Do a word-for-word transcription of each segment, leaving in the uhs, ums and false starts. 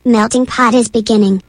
Melting pot is beginning.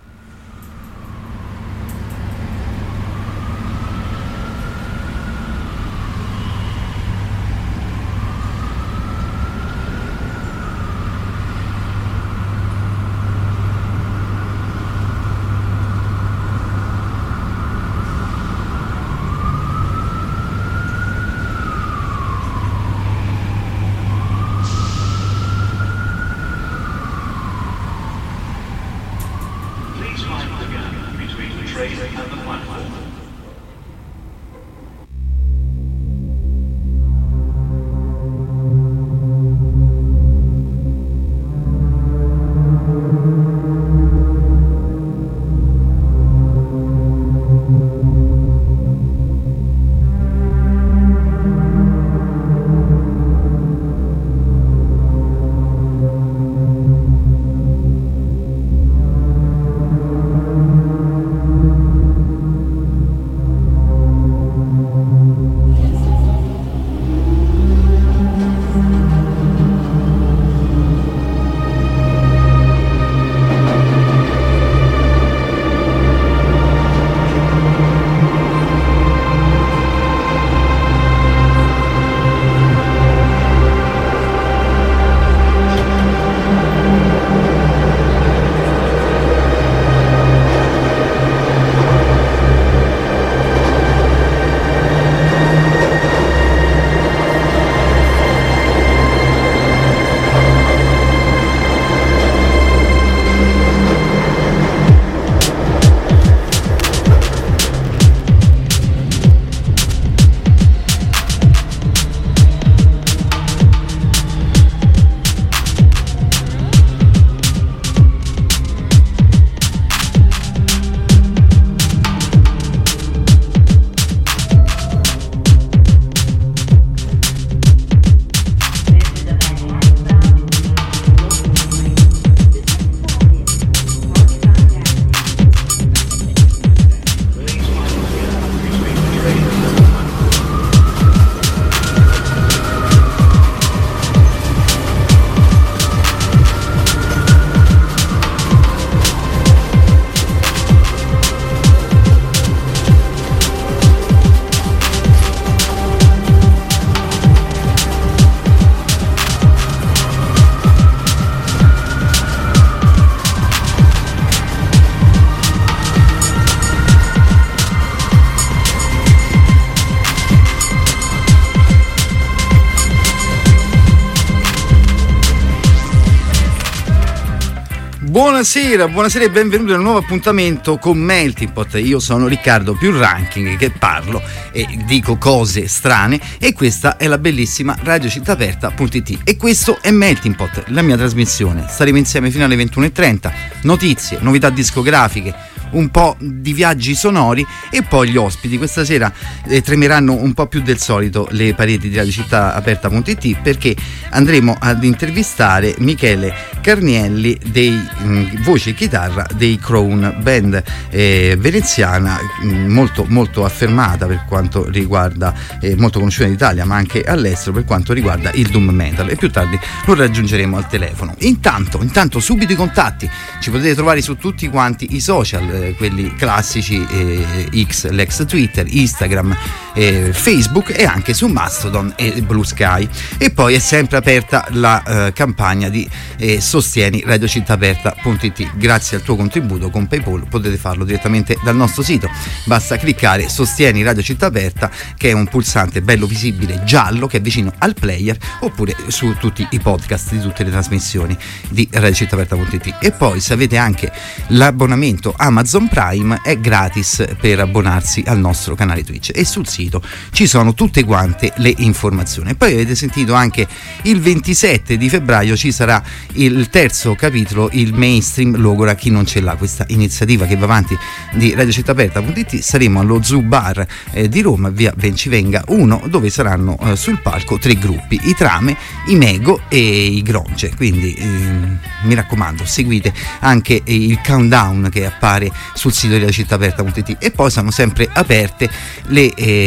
Buonasera, buonasera e benvenuti a un nuovo appuntamento con Melting Pot. Io sono Riccardo Più Ranking che parlo e dico cose strane e questa è la bellissima radio città aperta punto it e questo è Melting Pot, la mia trasmissione. Staremo insieme fino alle ventuno e trenta, notizie, novità discografiche, un po' di viaggi sonori e poi gli ospiti. Questa sera eh, tremeranno un po' più del solito le pareti di radio città aperta punto it perché andremo ad intervistare Michele Carnielli dei mh, voce e chitarra dei Crown, band eh, veneziana mh, molto molto affermata per quanto riguarda, eh, molto conosciuta in Italia ma anche all'estero per quanto riguarda il doom metal, e più tardi lo raggiungeremo al telefono. Intanto, intanto subito i contatti, ci potete trovare su tutti quanti i social, eh, quelli classici, eh, X, l'ex Twitter, Instagram, eh, Facebook e anche su Mastodon e Blue Sky. E poi è sempre aperta la eh, campagna di eh, Sostieni radio città aperta punto it. Grazie al tuo contributo con PayPal potete farlo direttamente dal nostro sito, basta cliccare Sostieni radio città aperta, che è un pulsante bello visibile giallo che è vicino al player, oppure su tutti i podcast di tutte le trasmissioni di radio città aperta punto it. E poi se avete anche l'abbonamento Amazon Prime è gratis per abbonarsi al nostro canale Twitch, e sul sito ci sono tutte quante le informazioni. E poi avete sentito anche il ventisette di febbraio ci sarà il terzo capitolo, il Mainstream Logora chi non ce l'ha, questa iniziativa che va avanti di radio città aperta punto it. Saremo allo Zoo Bar eh, di Roma, via Bencivenga uno, dove saranno eh, sul palco tre gruppi, i Trame, i Mego e i Gronce. Quindi eh, mi raccomando, seguite anche eh, il countdown che appare sul sito di radio città aperta punto it. E poi sono sempre aperte le eh,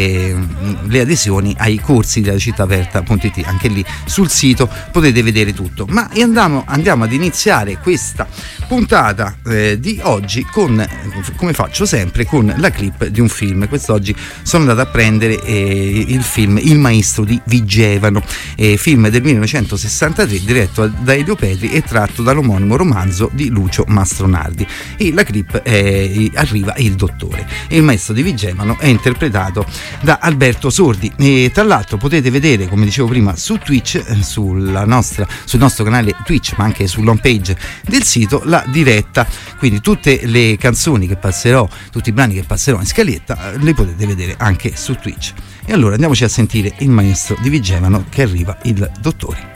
eh, le adesioni ai corsi di radiocittaaperta punto it. Anche lì sul sito potete vedere tutto. Ma andiamo, andiamo ad iniziare questa puntata eh, di oggi con, come faccio sempre, con la clip di un film. Quest'oggi sono andato a prendere eh, il film Il maestro di Vigevano, eh, film del millenovecentosessantatré diretto da Elio Petri e tratto dall'omonimo romanzo di Lucio Mastronardi. E la clip eh, arriva Il dottore. E il maestro di Vigevano è interpretato da Alberto Sordi. E tra l'altro potete vedere, come dicevo prima, su Twitch, eh, sulla nostra, sul nostro canale Twitch, ma anche sull'home page del sito, la diretta. Quindi tutte le canzoni che passerò, tutti i brani che passerò in scaletta, eh, li potete vedere anche su Twitch. E allora andiamoci a sentire Il maestro di Vigevano, che arriva Il dottore.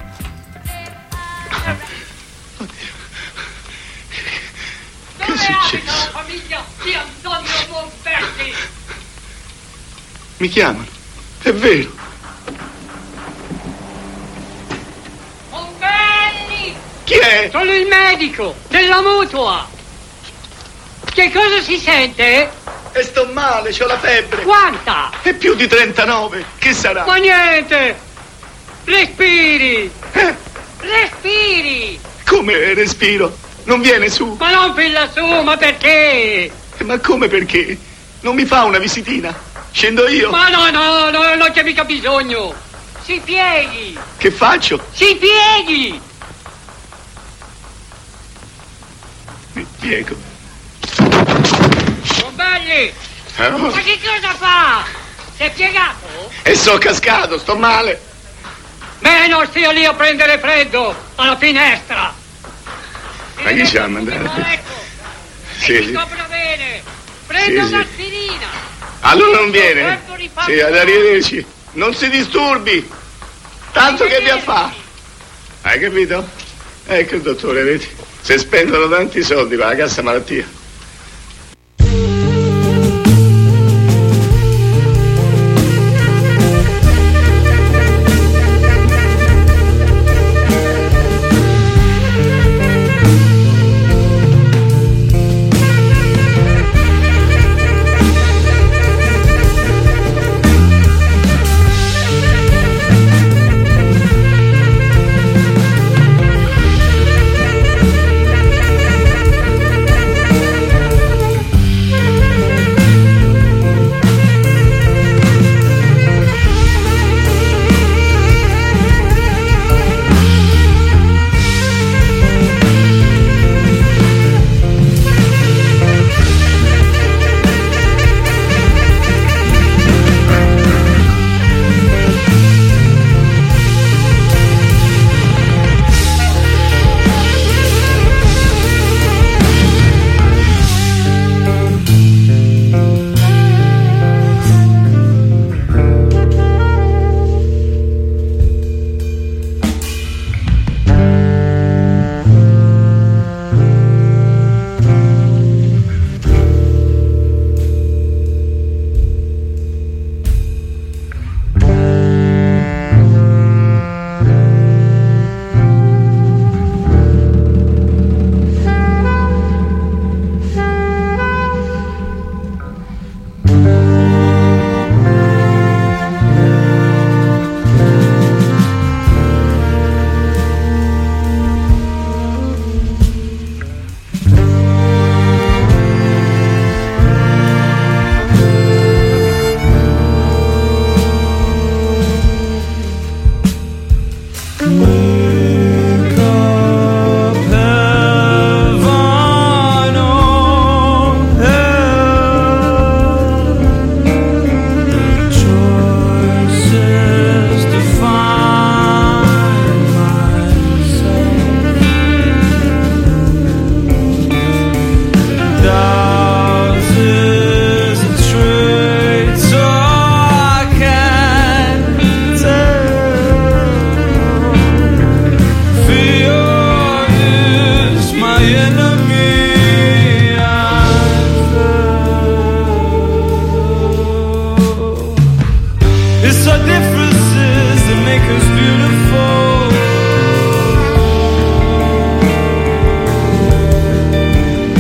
Che è successo? Famiglia di Antonio Monferri. Mi chiamano, è vero. Monferri! Chi è? Sono il medico della mutua. Che cosa si sente? E sto male, c'ho la febbre. Quanta? È più di trentanove, che sarà? Ma niente! Respiri! Eh? Respiri! Come respiro? Non viene su? Ma non per lassù, ma perché? Eh, ma come perché? Non mi fa una visitina? Scendo io? Ma no, no, no, non c'è mica bisogno! Si pieghi! Che faccio? Si pieghi! Mi piego. Bombelli! Oh. Ma che cosa fa? Si è piegato? E so cascato, sto male. Beh, non stia lì a prendere freddo alla finestra. Ma chi ci ha mandato? Ecco, Sì, e sì. si copra bene. Prenda Sì, sì. un'aspirina. Allora non viene? Certo, rifaccio. Sì, ad arrivederci. Non si disturbi. Tanto che vi ha fa. Hai capito? Ecco il dottore, vedi? Se spendono tanti soldi per la cassa malattia.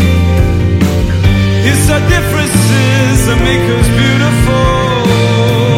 differences that make us beautiful.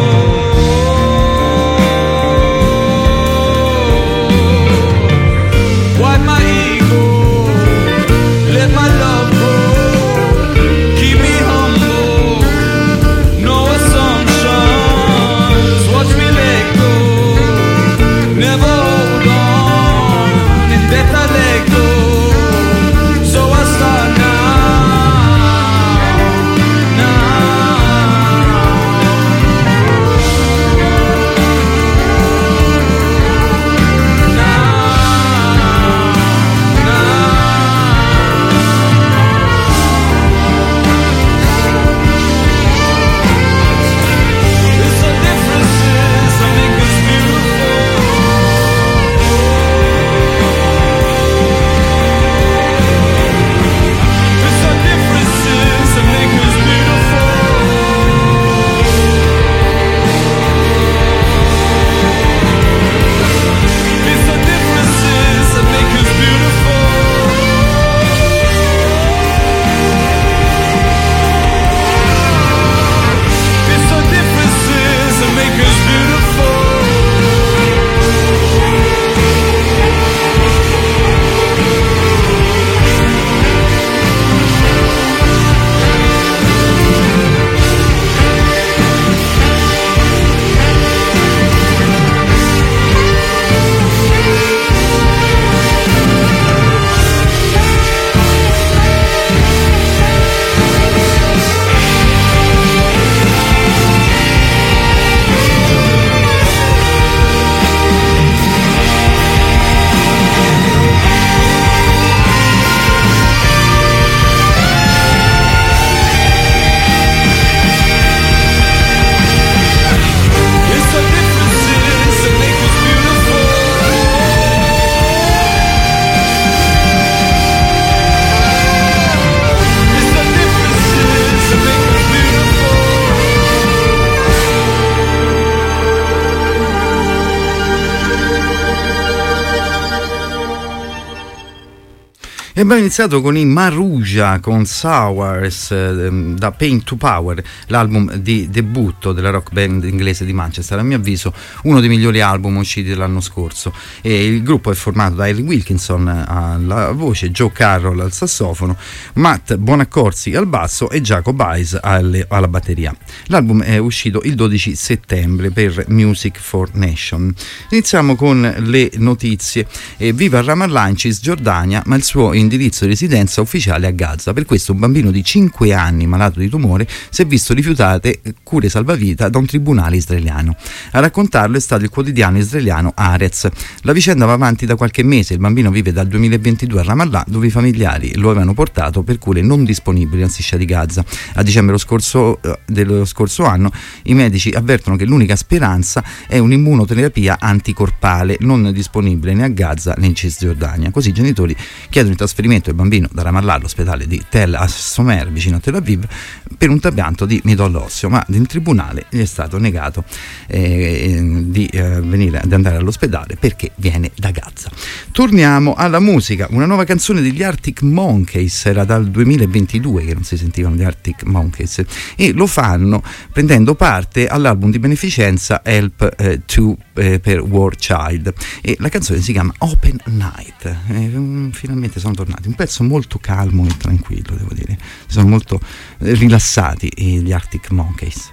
E abbiamo iniziato con i Maruja con Sours eh, da Pain to Power, l'album di debutto della rock band inglese di Manchester, a mio avviso uno dei migliori album usciti l'anno scorso. E il gruppo è formato da Ellie Wilkinson alla voce, Joe Carroll al sassofono, Matt Bonaccorsi al basso e Jacob Eyes alle, alla batteria. L'album è uscito il dodici settembre per Music for Nation. Iniziamo con le notizie. Eh, viva Ramallah in Cisgiordania, ma il suo indirizzo di residenza ufficiale a Gaza. Per questo un bambino di cinque anni malato di tumore si è visto rifiutate cure salvavita da un tribunale israeliano. A raccontarlo è stato il quotidiano israeliano Haaretz. La vicenda va avanti da qualche mese. Il bambino vive dal duemilaventidue a Ramallah, dove i familiari lo avevano portato per cure non disponibili nella striscia di Gaza. A dicembre lo scorso, eh, dello scorso anno i medici avvertono che l'unica speranza è un'immunoterapia anticorpale non disponibile né a Gaza né in Cisgiordania. Così i genitori chiedono il trasferimento del bambino da Ramallah all'ospedale di Tel Assomer vicino a Tel Aviv per un trapianto di midollo osseo, ma in tribunale gli è stato negato eh, di, eh, venire, di andare all'ospedale perché viene da Gaza. Torniamo alla musica. Una nuova canzone degli Arctic Monkeys, era dal duemilaventidue che non si sentivano gli Arctic Monkeys, e lo fanno prendendo parte all'album di beneficenza Help eh, to, eh, per War Child, e la canzone si chiama Open Night. Eh, finalmente sono tornati, un pezzo molto calmo e tranquillo, devo dire, sono molto eh, rilassati eh, gli Arctic Monkeys.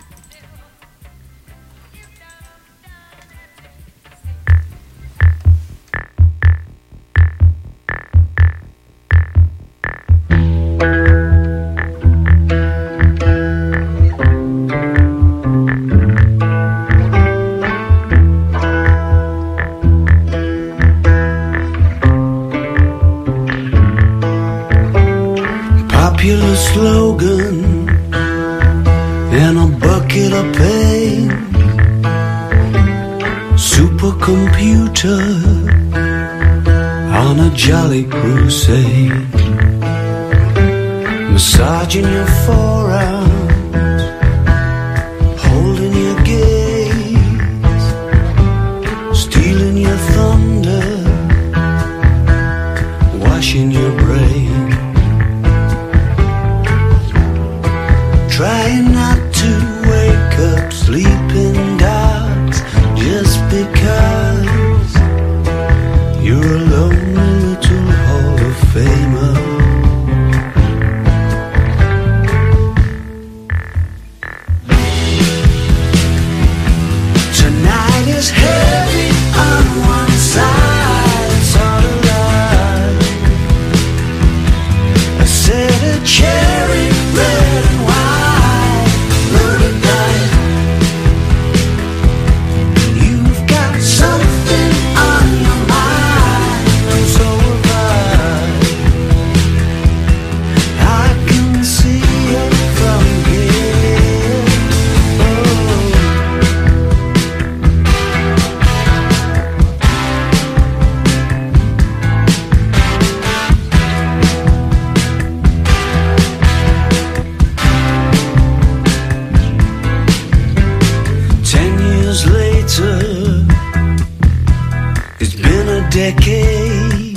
Popular slogan and a bucket of pain. Supercomputer on a jolly crusade. Massaging your forearms, holding your gaze, stealing your thunder, washing your brain. Trying not to wake up sleeping dogs just because you're a lonely little Hall of Famer. Tonight is heavy on one side, sort of light. I said a cherry red and white. Decade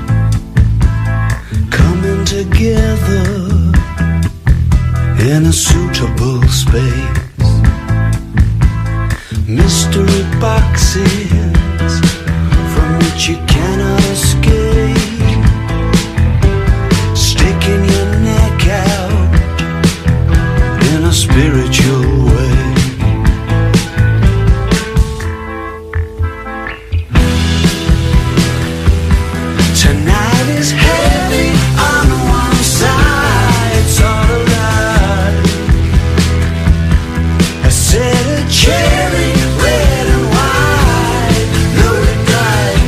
coming together in a suitable space. Mystery boxes from which you cannot escape. Sticking your neck out in a spiritual way. Cherry red and white, loaded dice.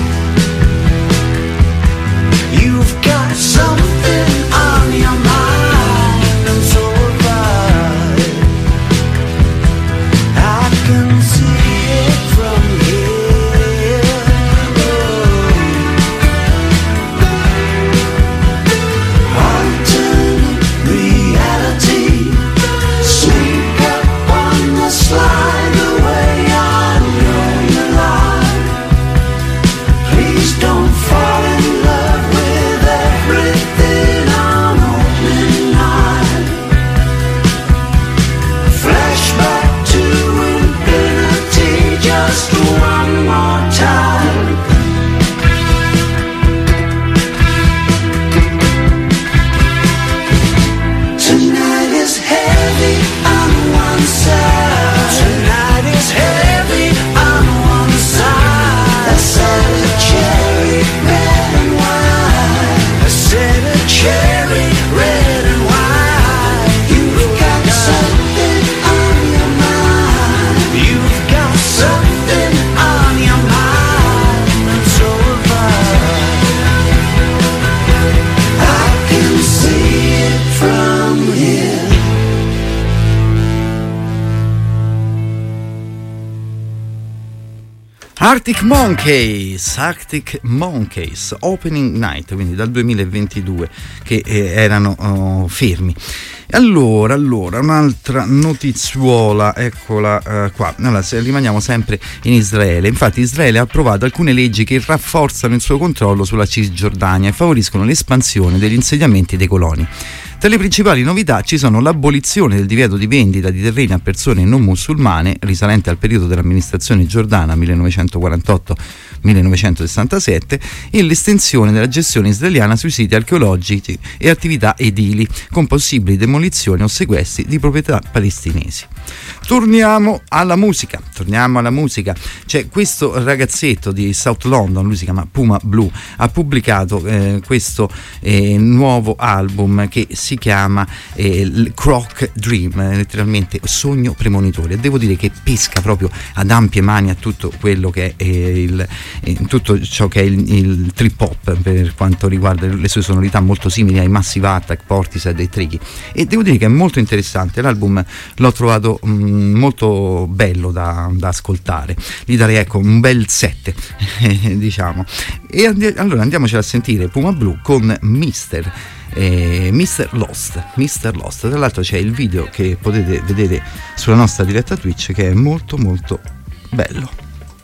Arctic Monkeys, Arctic Monkeys, Opening Night, quindi dal duemilaventidue che eh, erano oh, fermi. Allora, allora, un'altra notizuola, eccola uh, qua. Allora, se rimaniamo sempre in Israele. Infatti Israele ha approvato alcune leggi che rafforzano il suo controllo sulla Cisgiordania e favoriscono l'espansione degli insediamenti dei coloni. Tra le principali novità ci sono l'abolizione del divieto di vendita di terreni a persone non musulmane, risalente al periodo dell'amministrazione giordana millenovecentoquarantotto millenovecentosessantasette, e l'estensione della gestione israeliana sui siti archeologici e attività edili, con possibili demolizioni o sequestri di proprietà palestinesi. Torniamo alla musica, torniamo alla musica. C'è questo ragazzetto di South London, lui si chiama Puma Blue, ha pubblicato eh, questo eh, nuovo album che si chiama eh, Croc Dream, eh, letteralmente sogno premonitore. E devo dire che pesca proprio ad ampie mani a tutto quello che è eh, il eh, tutto ciò che è il, il trip hop, per quanto riguarda le sue sonorità molto simili ai Massive Attack, Portishead e Tricky. E devo dire che è molto interessante. L'album l'ho trovato mh, molto bello da, da ascoltare, gli darei ecco un bel sette diciamo. E and- allora andiamocela a sentire Puma Blue con Mister eh, Mister Lost Mister Lost. Tra l'altro c'è il video che potete vedere sulla nostra diretta Twitch, che è molto molto bello.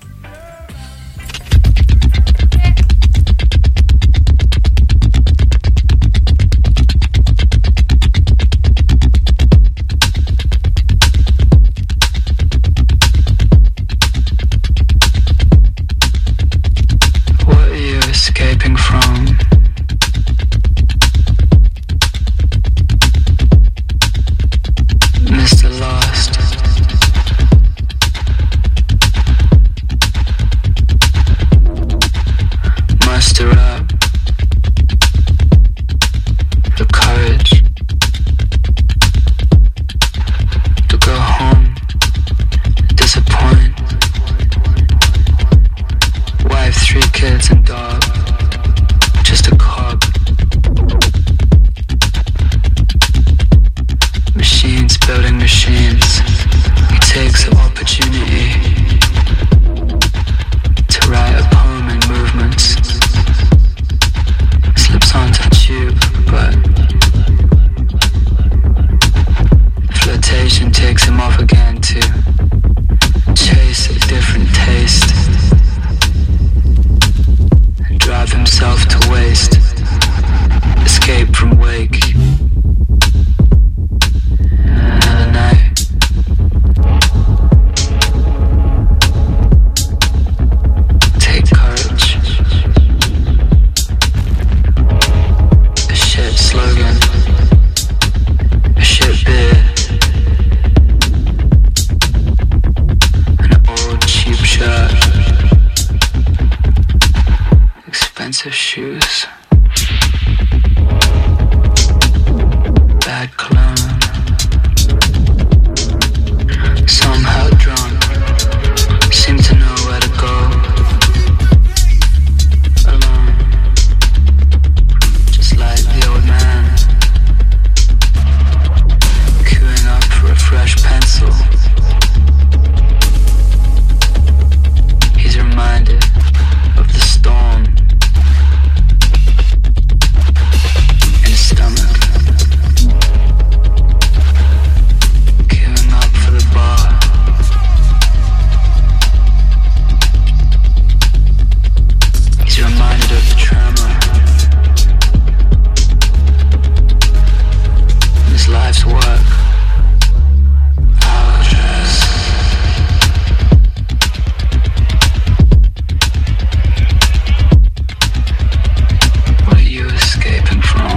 Escaping from Mister Lost. Muster up the courage to go home, disappoint, wife, three kids and dog. Just a cog. Machines building machines. He takes the opportunity to write a poem in movements. Slips onto the tube, but flirtation takes him off again to chase a different taste. Drive himself to waste, escape from wake. Another night. Take courage. A shit slogan. A shit beer. An old cheap shirt. Expensive shoes, bad cologne, somehow drunk, seem to know where to go, alone, just like the old man, queuing up for a fresh pencil. He's reminded of the storm in his stomach. Queuing up for the bar. He's reminded of the tremor in his life's work. Hours. What are you escaping from?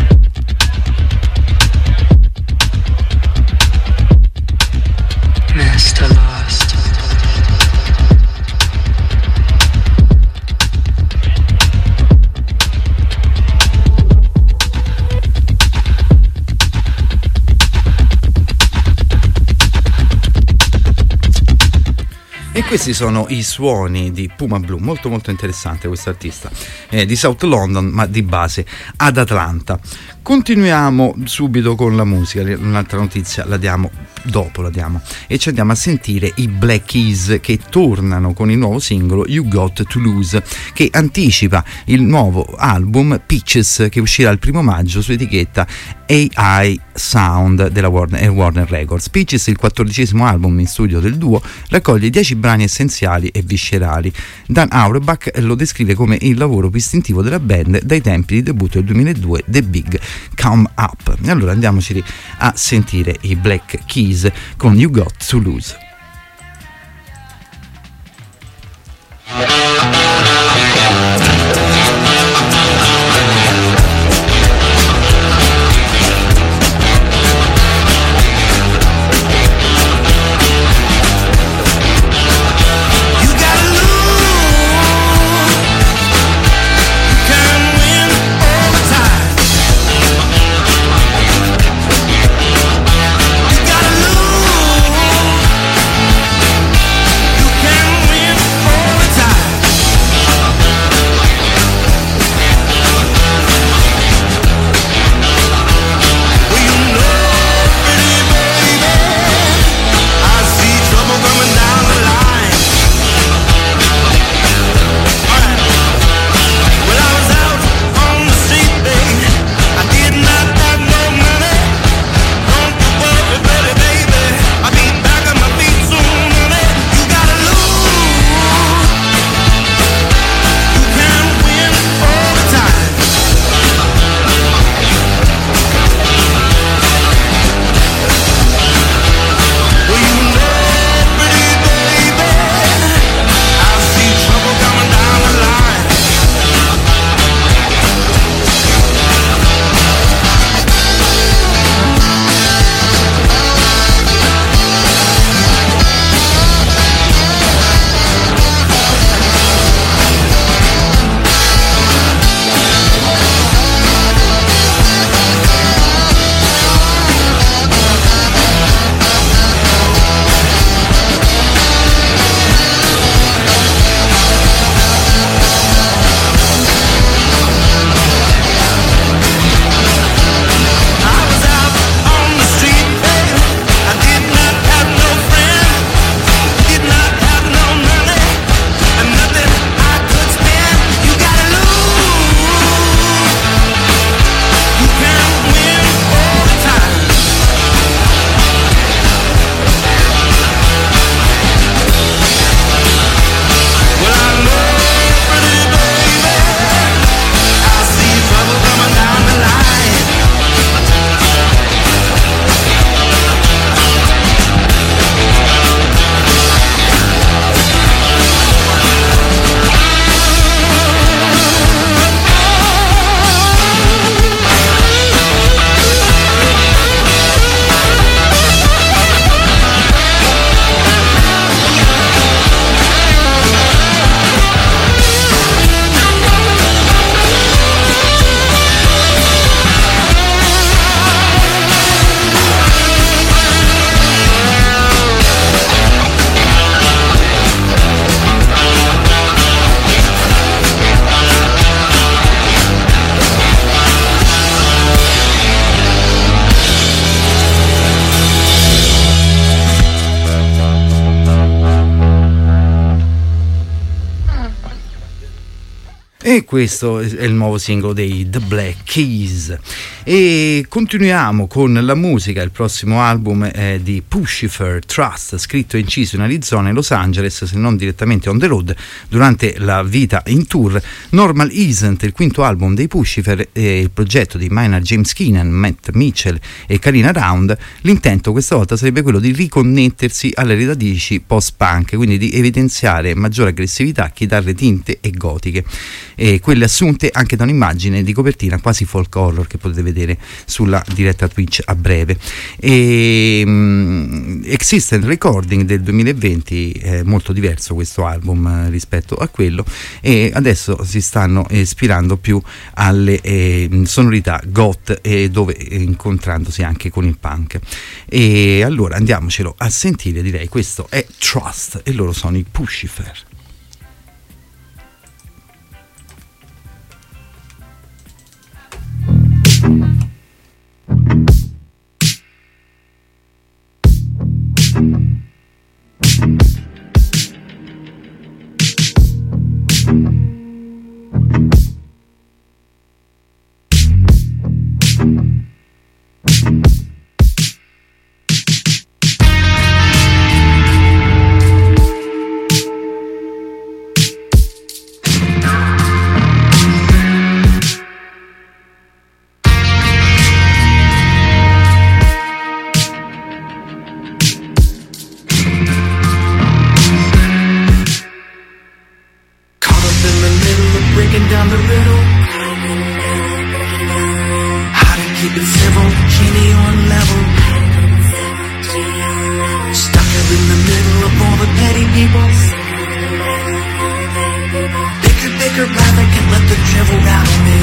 Mister Lost. E questi sono i suoni di Puma Blue, molto molto interessante questo artista, eh, di South London ma di base ad Atlanta. Continuiamo subito con la musica, un'altra notizia la diamo dopo, la diamo e ci andiamo a sentire i Black Keys che tornano con il nuovo singolo You Got to Lose, che anticipa il nuovo album Peaches che uscirà il primo maggio su etichetta A I Sound della Warner, Warner Records. Peaches, il quattordicesimo album in studio del duo, raccoglie dieci brani essenziali e viscerali. Dan Auerbach lo descrive come il lavoro più istintivo della band dai tempi di debutto del duemiladue, The Big Come Up. E allora andiamoci a sentire i Black Keys con You Got to Lose. E questo è il nuovo singolo dei The Black Keys. E continuiamo con la musica. Il prossimo album è di Puscifer, Trust, scritto e inciso in Arizona e Los Angeles, se non direttamente on the road durante la vita in tour. Normal Isn't, il quinto album dei Puscifer, e il progetto di Maynard James Keenan, Matt Mitchell e Karina Round. L'intento questa volta sarebbe quello di riconnettersi alle radici post-punk, quindi di evidenziare maggiore aggressività, chitarre tinte e gotiche, e quelle assunte anche da un'immagine di copertina quasi folk horror che potete vedere sulla diretta Twitch a breve. E, um, Existent Recording del duemilaventi è molto diverso questo album eh, rispetto a quello, e adesso si stanno ispirando più alle eh, sonorità goth, e dove eh, incontrandosi anche con il punk. E allora andiamocelo a sentire, direi. Questo è Trust e loro sono i Puscifer. Thank you. keep it civil, genie on level. Stuck up in the middle of all the petty people. Bicker, bicker, brother, can't let the drivel rattle me.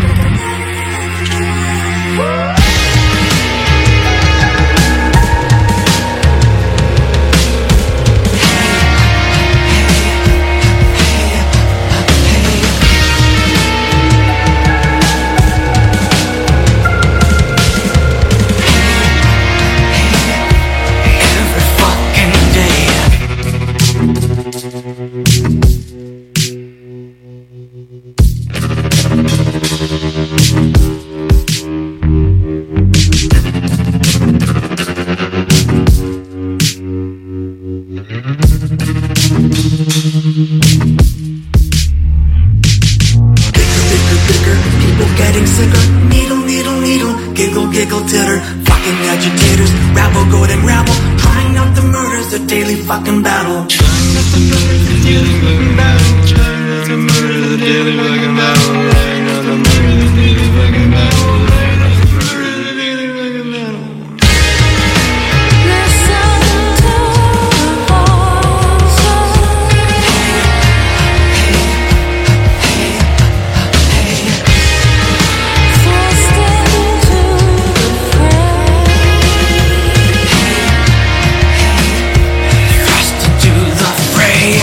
Fucking battle. Trying not to murder the daily fucking battle. Trying not to murder the daily fucking battle. Trying not to murder the daily fucking battle. Trying not to murder the daily fucking battle. Listen to the voices. Thrust into the fray. The fray.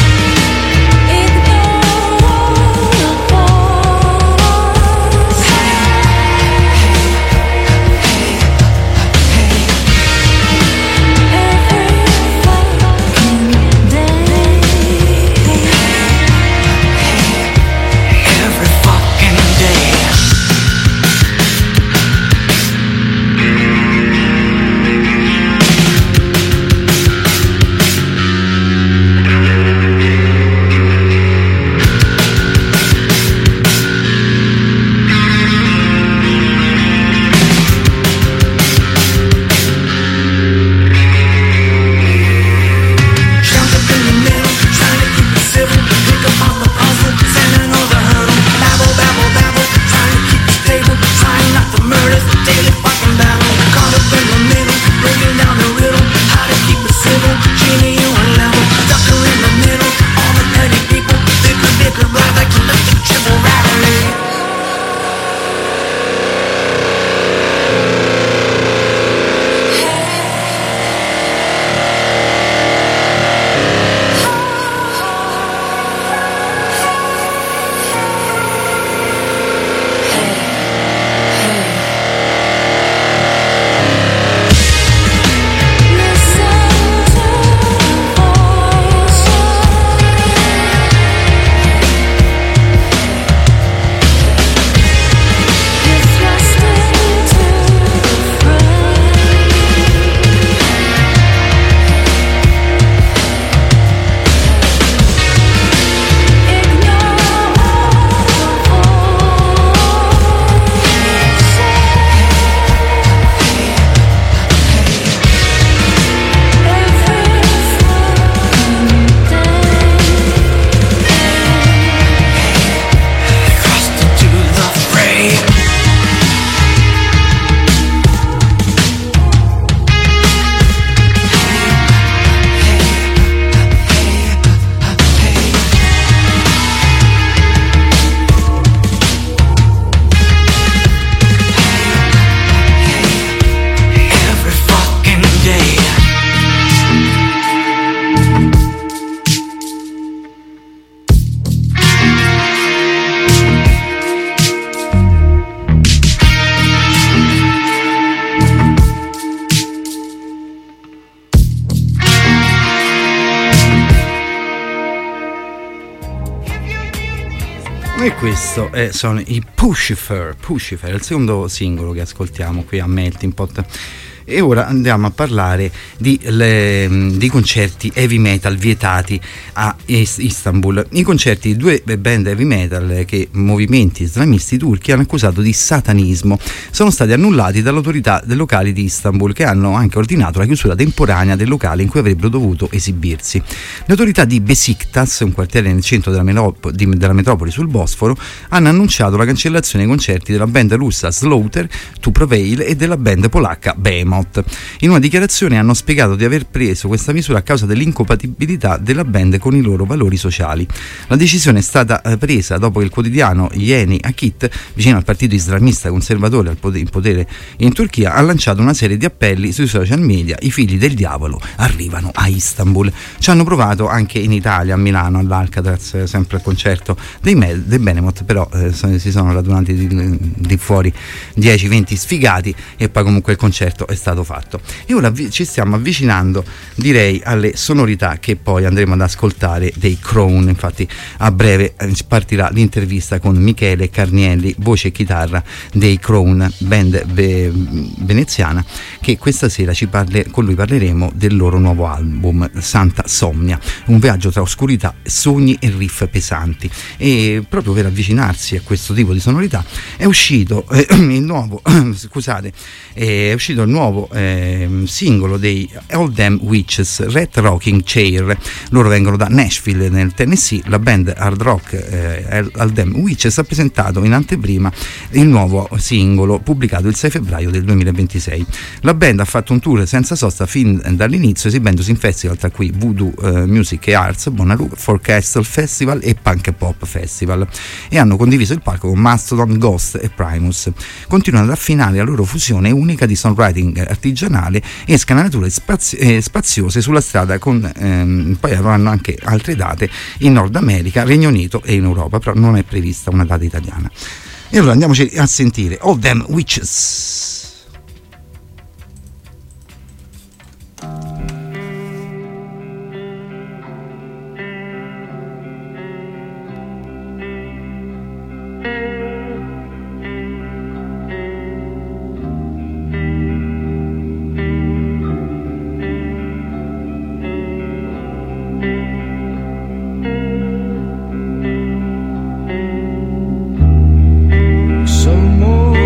E questo è, sono i Puscifer, Puscifer, il secondo singolo che ascoltiamo qui a Melting Pot. E ora andiamo a parlare di, le, di concerti heavy metal vietati a Istanbul. I concerti di due band heavy metal che movimenti islamisti turchi hanno accusato di satanismo sono stati annullati dall'autorità del locale di Istanbul, che hanno anche ordinato la chiusura temporanea del locale in cui avrebbero dovuto esibirsi. Le autorità di Besiktas, un quartiere nel centro della, metro- di, della metropoli sul Bosforo, hanno annunciato la cancellazione dei concerti della band russa Slaughter to Prevail e della band polacca Behemoth. In una dichiarazione hanno spiegato di aver preso questa misura a causa dell'incompatibilità della band con i loro valori sociali. La decisione è stata presa dopo che il quotidiano Yeni Akit, vicino al partito islamista conservatore al potere, in potere in Turchia, ha lanciato una serie di appelli sui social media. I figli del diavolo arrivano a Istanbul. Ci hanno provato anche in Italia, a Milano, all'Alcatraz, sempre al concerto dei, Med- dei Behemoth, però eh, si sono radunati di, di fuori dieci venti sfigati e poi comunque il concerto è stato stato fatto. E ora vi, ci stiamo avvicinando, direi, alle sonorità che poi andremo ad ascoltare dei Crown. Infatti a breve eh, partirà l'intervista con Michele Carnielli, voce e chitarra dei Crown, band ve- veneziana, che questa sera ci parle, con lui parleremo del loro nuovo album Santa Somnia, un viaggio tra oscurità, sogni e riff pesanti. E proprio per avvicinarsi a questo tipo di sonorità è uscito eh, il nuovo scusate è uscito il nuovo Eh, singolo dei All Them Witches, Red Rocking Chair. Loro vengono da Nashville nel Tennessee. La band hard rock eh, All Them Witches ha presentato in anteprima il nuovo singolo pubblicato il sei febbraio del duemilaventisei. La band ha fatto un tour senza sosta fin dall'inizio, esibendosi in festival tra cui Voodoo eh, Music e Arts, Bonnaroo Forecastle Festival e Punk Pop Festival, e hanno condiviso il palco con Mastodon, Ghost e Primus. Continuano ad affinare la loro fusione unica di songwriting artigianale e scanalature spazi- eh, spaziose sulla strada, con ehm, poi avranno anche altre date in Nord America, Regno Unito e in Europa, però non è prevista una data italiana. E allora andiamoci a sentire All Them Witches. Some more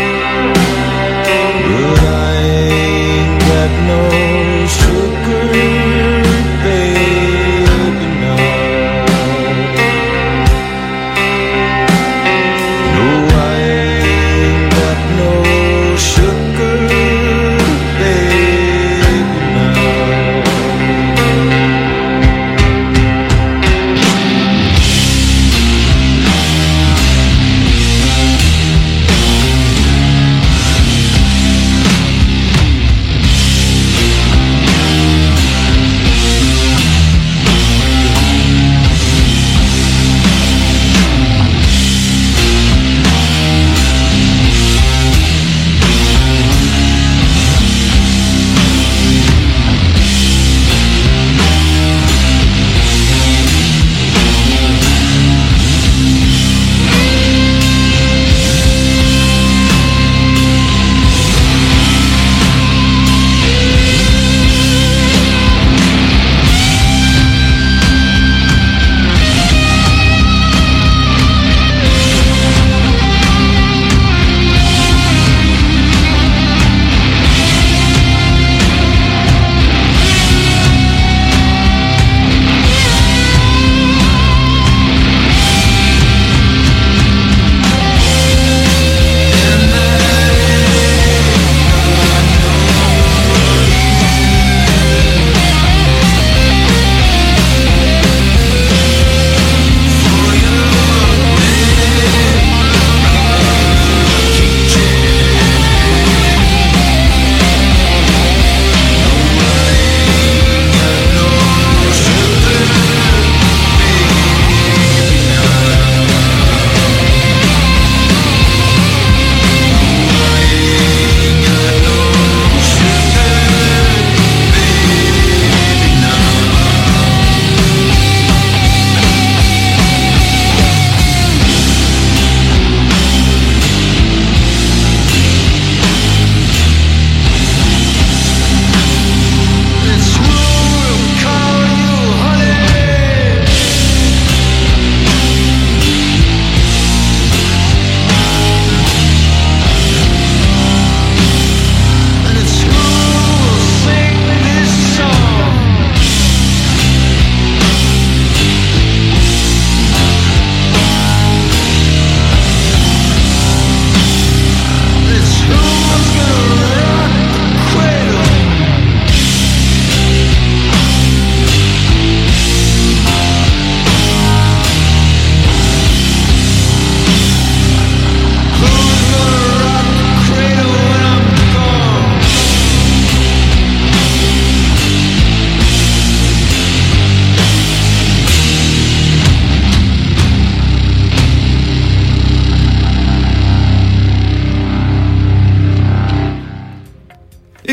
no sugar.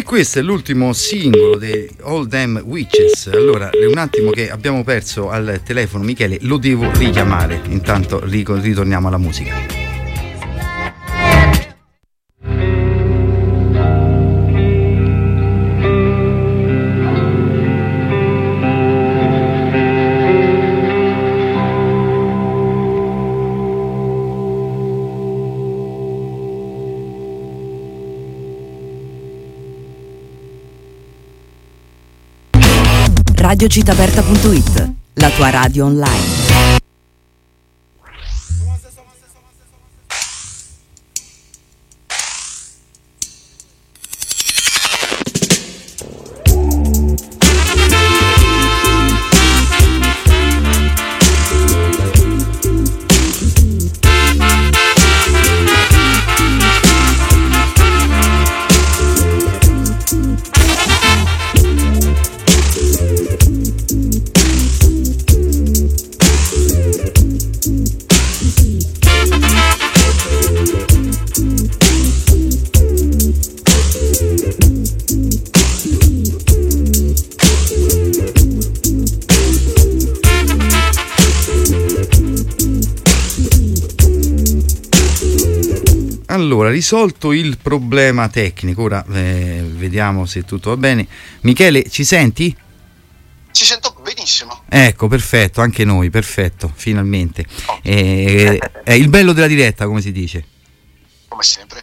questo è l'ultimo singolo dei All Them Witches. Allora, è un attimo che abbiamo perso al telefono Michele, lo devo richiamare. Intanto ritorniamo alla musica. radio città aperta punto it, la tua radio online. Allora, risolto il problema tecnico, ora eh, vediamo se tutto va bene. Michele, ci senti? Ci sento benissimo. Ecco, perfetto, anche noi, perfetto, finalmente. Eh, è il bello della diretta, come si dice. Come sempre.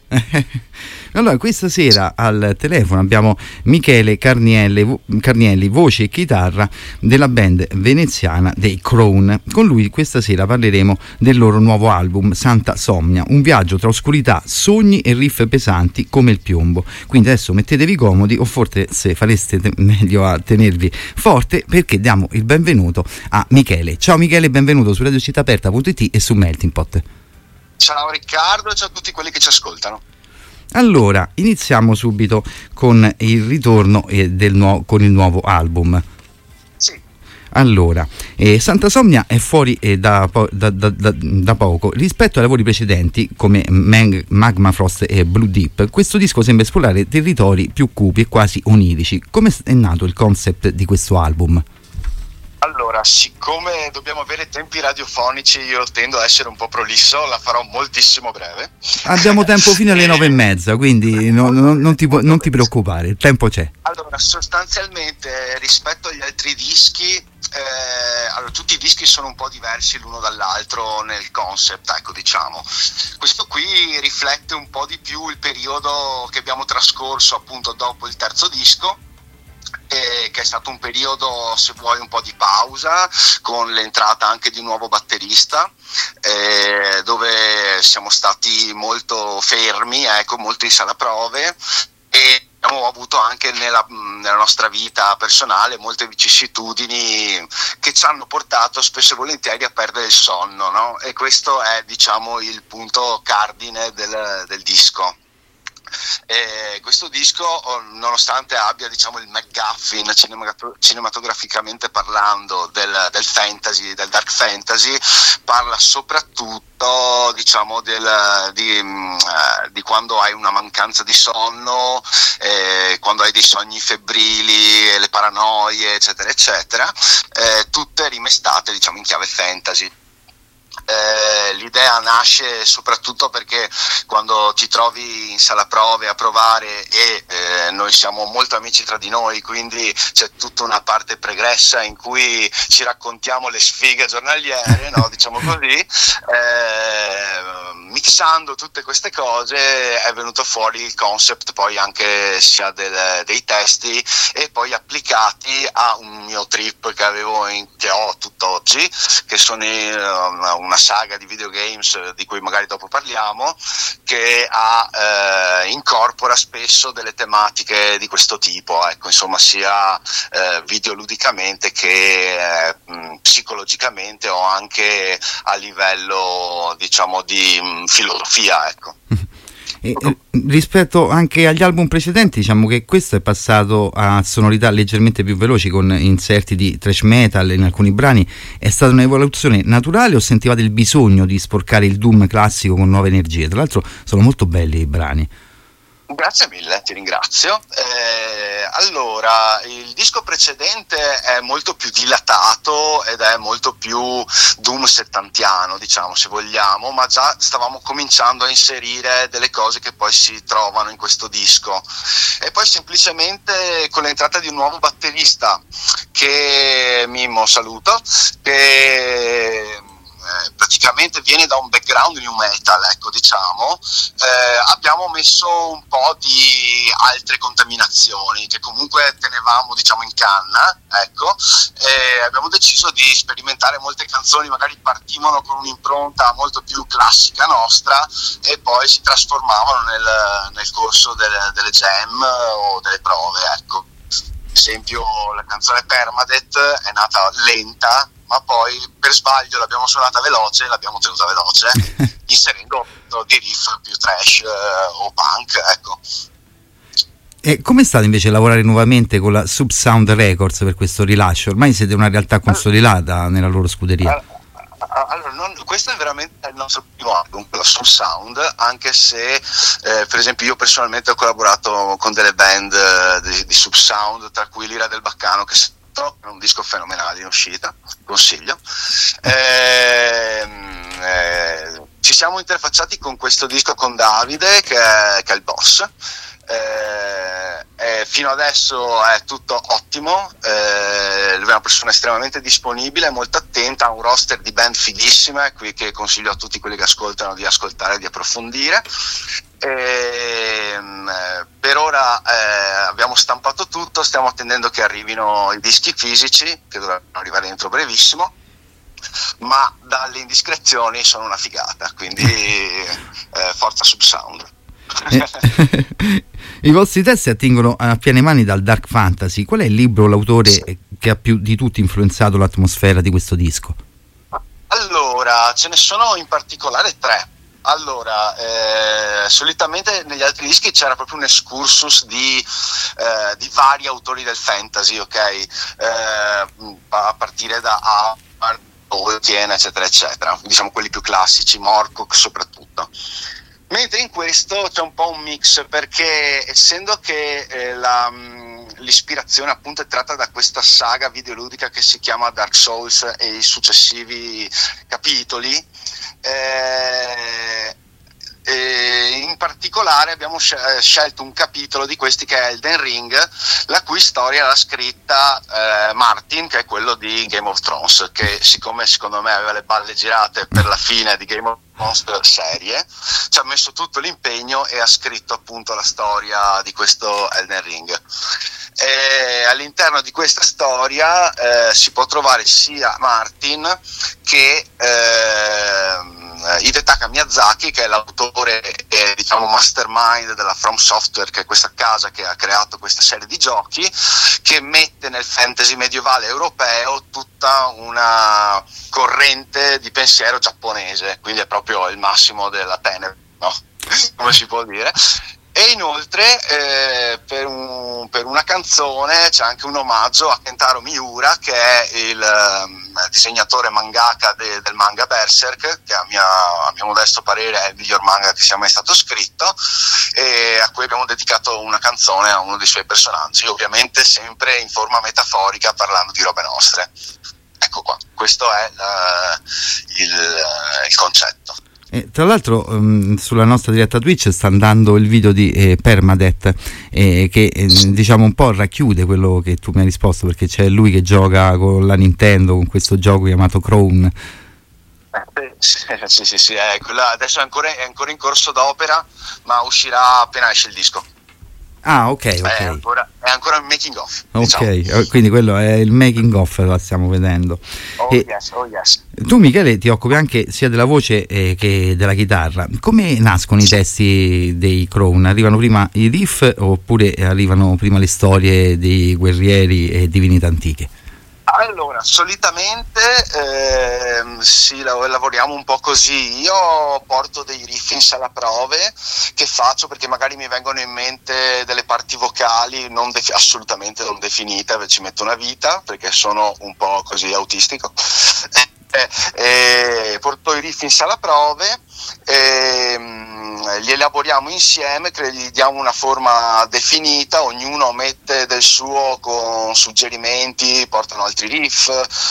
Allora, questa sera al telefono abbiamo Michele Carnielli, Carnielli, voce e chitarra della band veneziana dei Crown. Con lui questa sera parleremo del loro nuovo album Santa Somnia, un viaggio tra oscurità, sogni e riff pesanti come il piombo. Quindi adesso mettetevi comodi, o forse se fareste te- meglio a tenervi forte, perché diamo il benvenuto a Michele. Ciao Michele, benvenuto su radio città aperta punto it e su Melting Pot. Ciao Riccardo e ciao a tutti quelli che ci ascoltano. Allora, iniziamo subito con il ritorno eh, del nuovo, con il nuovo album. Sì. Allora, eh, Santa Somnia è fuori eh, da, po- da, da, da, da poco rispetto ai lavori precedenti come Mag- Magma Frost e Blue Deep. Questo disco sembra esplorare territori più cupi e quasi onirici. Come è nato il concept di questo album? Allora, siccome dobbiamo avere tempi radiofonici, io tendo a essere un po' prolisso, la farò moltissimo breve. Abbiamo tempo fino alle nove e mezza, quindi no, no, non, ti, non ti preoccupare, il tempo c'è. Allora, sostanzialmente rispetto agli altri dischi, eh, allora, tutti i dischi sono un po' diversi l'uno dall'altro nel concept, ecco, diciamo. Questo qui riflette un po' di più il periodo che abbiamo trascorso appunto dopo il terzo disco, Eh, che è stato un periodo, se vuoi, un po' di pausa, con l'entrata anche di un nuovo batterista, eh, dove siamo stati molto fermi, ecco, molto in sala prove, e abbiamo avuto anche nella, nella nostra vita personale molte vicissitudini che ci hanno portato spesso e volentieri a perdere il sonno, no? E questo è, diciamo, il punto cardine del, del disco. E questo disco, nonostante abbia, diciamo, il MacGuffin cinemat- cinematograficamente parlando del, del fantasy, del dark fantasy, parla soprattutto, diciamo, del, di, uh, di quando hai una mancanza di sonno, eh, quando hai dei sogni febbrili, le paranoie, eccetera eccetera, eh, tutte rimestate, diciamo, in chiave fantasy. Eh, l'idea nasce soprattutto perché quando ti trovi in sala prove a provare, e eh, noi siamo molto amici tra di noi, quindi c'è tutta una parte pregressa in cui ci raccontiamo le sfighe giornaliere, no? Diciamo così, eh, mixando tutte queste cose è venuto fuori il concept poi anche sia del, dei testi, e poi applicati a un mio trip che avevo in, che ho tutt'oggi, che sono uh, una saga di videogames di cui magari dopo parliamo, che ha, eh, incorpora spesso delle tematiche di questo tipo, ecco, insomma, sia eh, videoludicamente che eh, mh, psicologicamente, o anche a livello, diciamo, di mh, filosofia, ecco. E, eh, rispetto anche agli album precedenti, diciamo che questo è passato a sonorità leggermente più veloci, con inserti di thrash metal in alcuni brani. È stata un'evoluzione naturale o sentivate il bisogno di sporcare il doom classico con nuove energie? Tra l'altro sono molto belli i brani. Grazie mille, ti ringrazio. Eh, allora, il disco precedente è molto più dilatato ed è molto più doom settantiano, diciamo, se vogliamo, ma già stavamo cominciando a inserire delle cose che poi si trovano in questo disco. E poi semplicemente con l'entrata di un nuovo batterista, che Mimmo saluto, che Eh, praticamente viene da un background new metal, ecco, diciamo, eh, abbiamo messo un po' di altre contaminazioni che comunque tenevamo, diciamo, in canna, ecco, e abbiamo deciso di sperimentare molte canzoni, magari partivano con un'impronta molto più classica nostra e poi si trasformavano nel, nel corso delle, delle jam o delle prove, ecco. Ad esempio la canzone Permadeath è nata lenta, ma poi per sbaglio l'abbiamo suonata veloce, l'abbiamo tenuta veloce, inserendo dei riff più trash eh, o punk, ecco. E com'è stato invece lavorare nuovamente con la Subsound Records per questo rilascio? Ormai siete una realtà consolidata nella loro scuderia. Allora, non, questo è veramente il nostro primo album, la Subsound, anche se eh, per esempio io personalmente ho collaborato con delle band eh, di, di Subsound, tra cui l'Ira del Baccano, che è un disco fenomenale in uscita, consiglio. Eh, eh, ci siamo interfacciati con questo disco con Davide, che è, che è il boss. Eh, eh, fino adesso è tutto ottimo, eh, lui è una persona estremamente disponibile, molto attenta, ha un roster di band fighissime qui che consiglio a tutti quelli che ascoltano di ascoltare e di approfondire. E, per ora eh, abbiamo stampato tutto, stiamo attendendo che arrivino i dischi fisici che dovranno arrivare entro brevissimo, ma dalle indiscrezioni sono una figata, quindi eh, forza Subsound. I vostri testi attingono a piene mani dal dark fantasy. Qual è il libro, l'autore che ha più di tutti influenzato l'atmosfera di questo disco? Allora, ce ne sono in particolare tre. Allora, eh, solitamente negli altri dischi c'era proprio un excursus di, eh, di vari autori del fantasy, ok? Eh, a partire da Tolkien, eccetera, eccetera. Diciamo quelli più classici, Moorcock soprattutto. Mentre in questo c'è un po' un mix, perché essendo che eh, la, l'ispirazione appunto è tratta da questa saga videoludica che si chiama Dark Souls e i successivi capitoli, eh, e in particolare abbiamo scelto un capitolo di questi che è Elden Ring, la cui storia l'ha scritta eh, Martin, che è quello di Game of Thrones, che siccome secondo me aveva le balle girate per la fine di Game of Thrones serie, ci ha messo tutto l'impegno e ha scritto appunto la storia di questo Elden Ring. E all'interno di questa storia eh, si può trovare sia Martin che eh, Hidetaka Miyazaki, che è l'autore e diciamo mastermind della From Software, che è questa casa che ha creato questa serie di giochi che mette nel fantasy medievale europeo tutta una corrente di pensiero giapponese, quindi è proprio il massimo della tenebra, no? Come si può dire. E inoltre eh, per, un, per una canzone c'è anche un omaggio a Kentaro Miura, che è il um, disegnatore mangaka de, del manga Berserk, che a, mia, a mio modesto parere è il miglior manga che sia mai stato scritto, e a cui abbiamo dedicato una canzone a uno dei suoi personaggi, ovviamente sempre in forma metaforica, parlando di robe nostre. Ecco qua, questo è uh, il, uh, il concetto. Eh, tra l'altro um, sulla nostra diretta Twitch sta andando il video di eh, Permadeath eh, che eh, diciamo un po' racchiude quello che tu mi hai risposto, perché c'è lui che gioca con la Nintendo con questo gioco chiamato Crown. Eh, sì, sì, sì, sì è quella, adesso è ancora, è ancora in corso d'opera, ma uscirà appena esce il disco. Ah, ok, ok. È ancora, è ancora il making of. Ok, diciamo. Quindi quello è il making of, la stiamo vedendo. Oh, e yes, oh yes. Tu, Michele, ti occupi anche sia della voce eh, che della chitarra. Come nascono i testi dei Crown? Arrivano prima i riff oppure arrivano prima le storie dei guerrieri e divinità antiche? Allora, solitamente eh, sì, lavoriamo un po' così. Io porto dei riff in sala prove che faccio perché magari mi vengono in mente delle parti vocali non def- assolutamente non definite, ci metto una vita perché sono un po' così autistico. Eh, eh, porto i riff in sala prove e ehm, li elaboriamo insieme, cre- gli diamo una forma definita, ognuno mette del suo con suggerimenti, portano altri riff,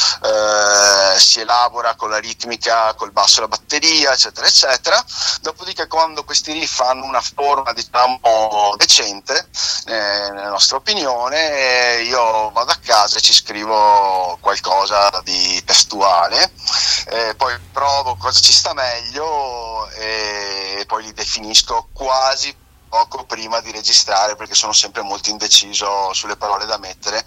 eh, si elabora con la ritmica, col basso e la batteria, eccetera eccetera. Dopodiché, quando questi riff hanno una forma diciamo decente, eh, nella nostra opinione, io vado a casa e ci scrivo qualcosa di testuale, eh, poi provo cosa ci sta meglio e poi li definisco quasi poco prima di registrare, perché sono sempre molto indeciso sulle parole da mettere,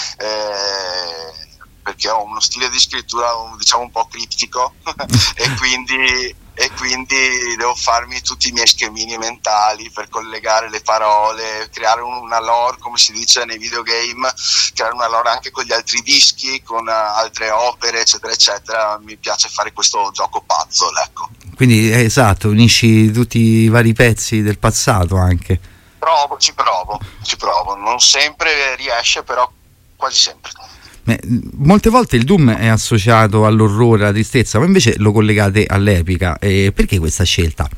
eh, perché ho uno stile di scrittura diciamo un po' criptico e quindi e quindi devo farmi tutti i miei schemini mentali per collegare le parole, creare una lore, come si dice nei videogame, creare una lore anche con gli altri dischi, con altre opere, eccetera eccetera. Mi piace fare questo gioco puzzle, ecco. Quindi eh, esatto, unisci tutti i vari pezzi del passato anche. Provo, ci provo, ci provo, non sempre riesce, però quasi sempre. Eh, molte volte il doom è associato all'orrore, alla tristezza, ma invece lo collegate all'epica. Eh, perché questa scelta?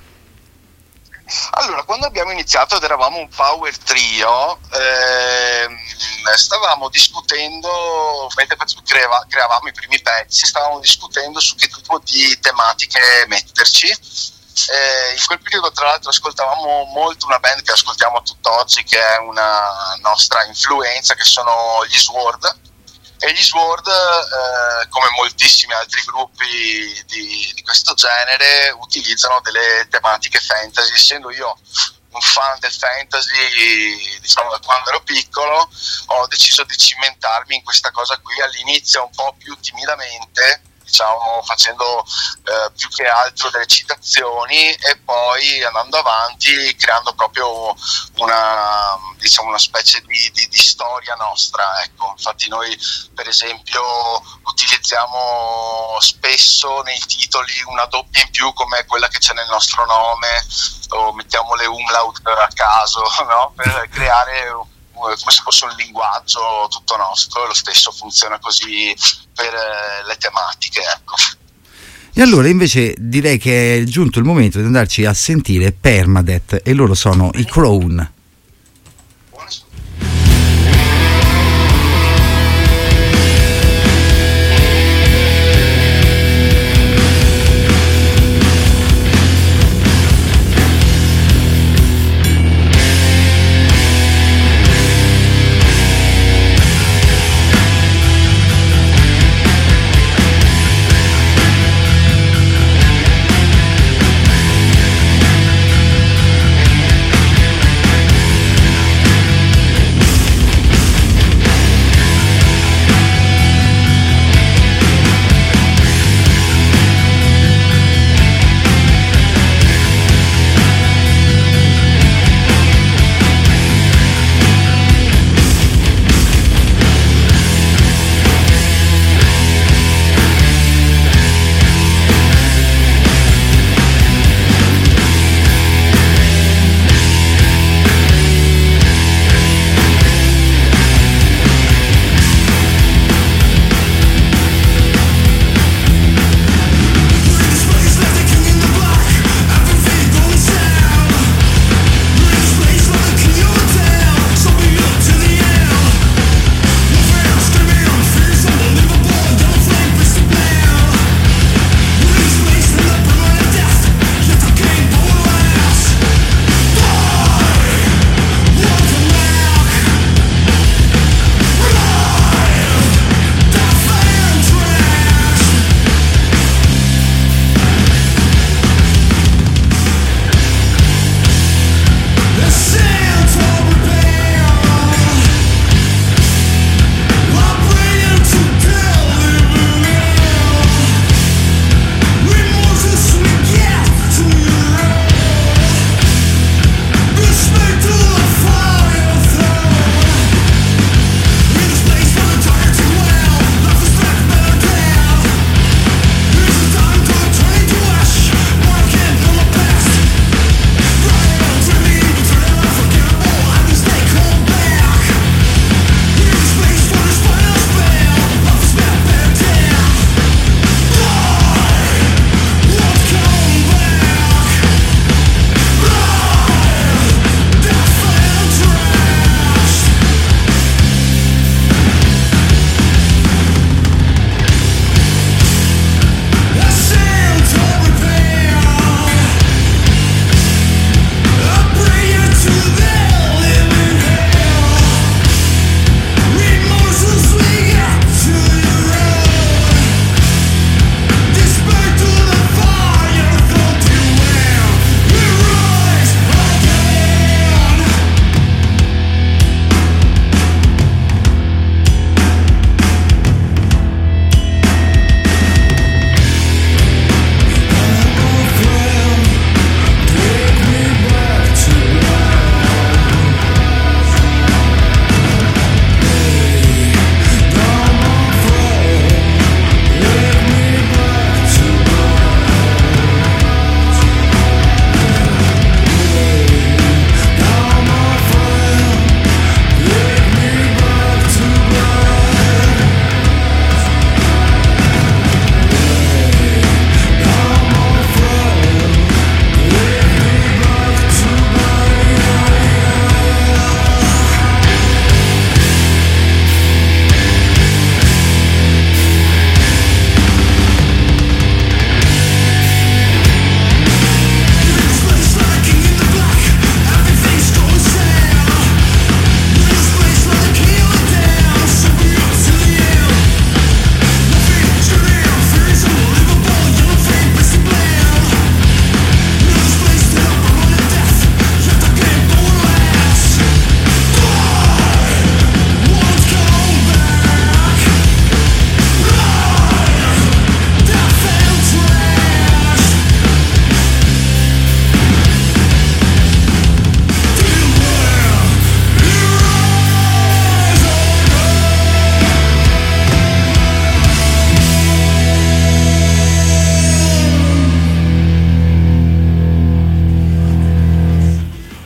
Allora, quando abbiamo iniziato ed eravamo un power trio, ehm, stavamo discutendo, mentre creava, creavamo i primi pezzi, stavamo discutendo su che tipo di tematiche metterci. Eh, in quel periodo tra l'altro ascoltavamo molto una band che ascoltiamo tutt'oggi, che è una nostra influenza, che sono gli Sword. E gli Sword, eh, come moltissimi altri gruppi di, di questo genere, utilizzano delle tematiche fantasy. Essendo io un fan del fantasy, diciamo da quando ero piccolo, ho deciso di cimentarmi in questa cosa qui, all'inizio un po' più timidamente, diciamo facendo eh, più che altro delle citazioni, e poi andando avanti creando proprio una, diciamo, una specie di, di, di storia nostra, ecco. Infatti noi per esempio utilizziamo spesso nei titoli una doppia in più, come quella che c'è nel nostro nome, o mettiamo le umlaut a caso, no? Per creare come se fosse un linguaggio tutto nostro. Lo stesso funziona così per eh, le tematiche, ecco. E allora invece direi che è giunto il momento di andarci a sentire Permadeath, e loro sono i Crown. Thank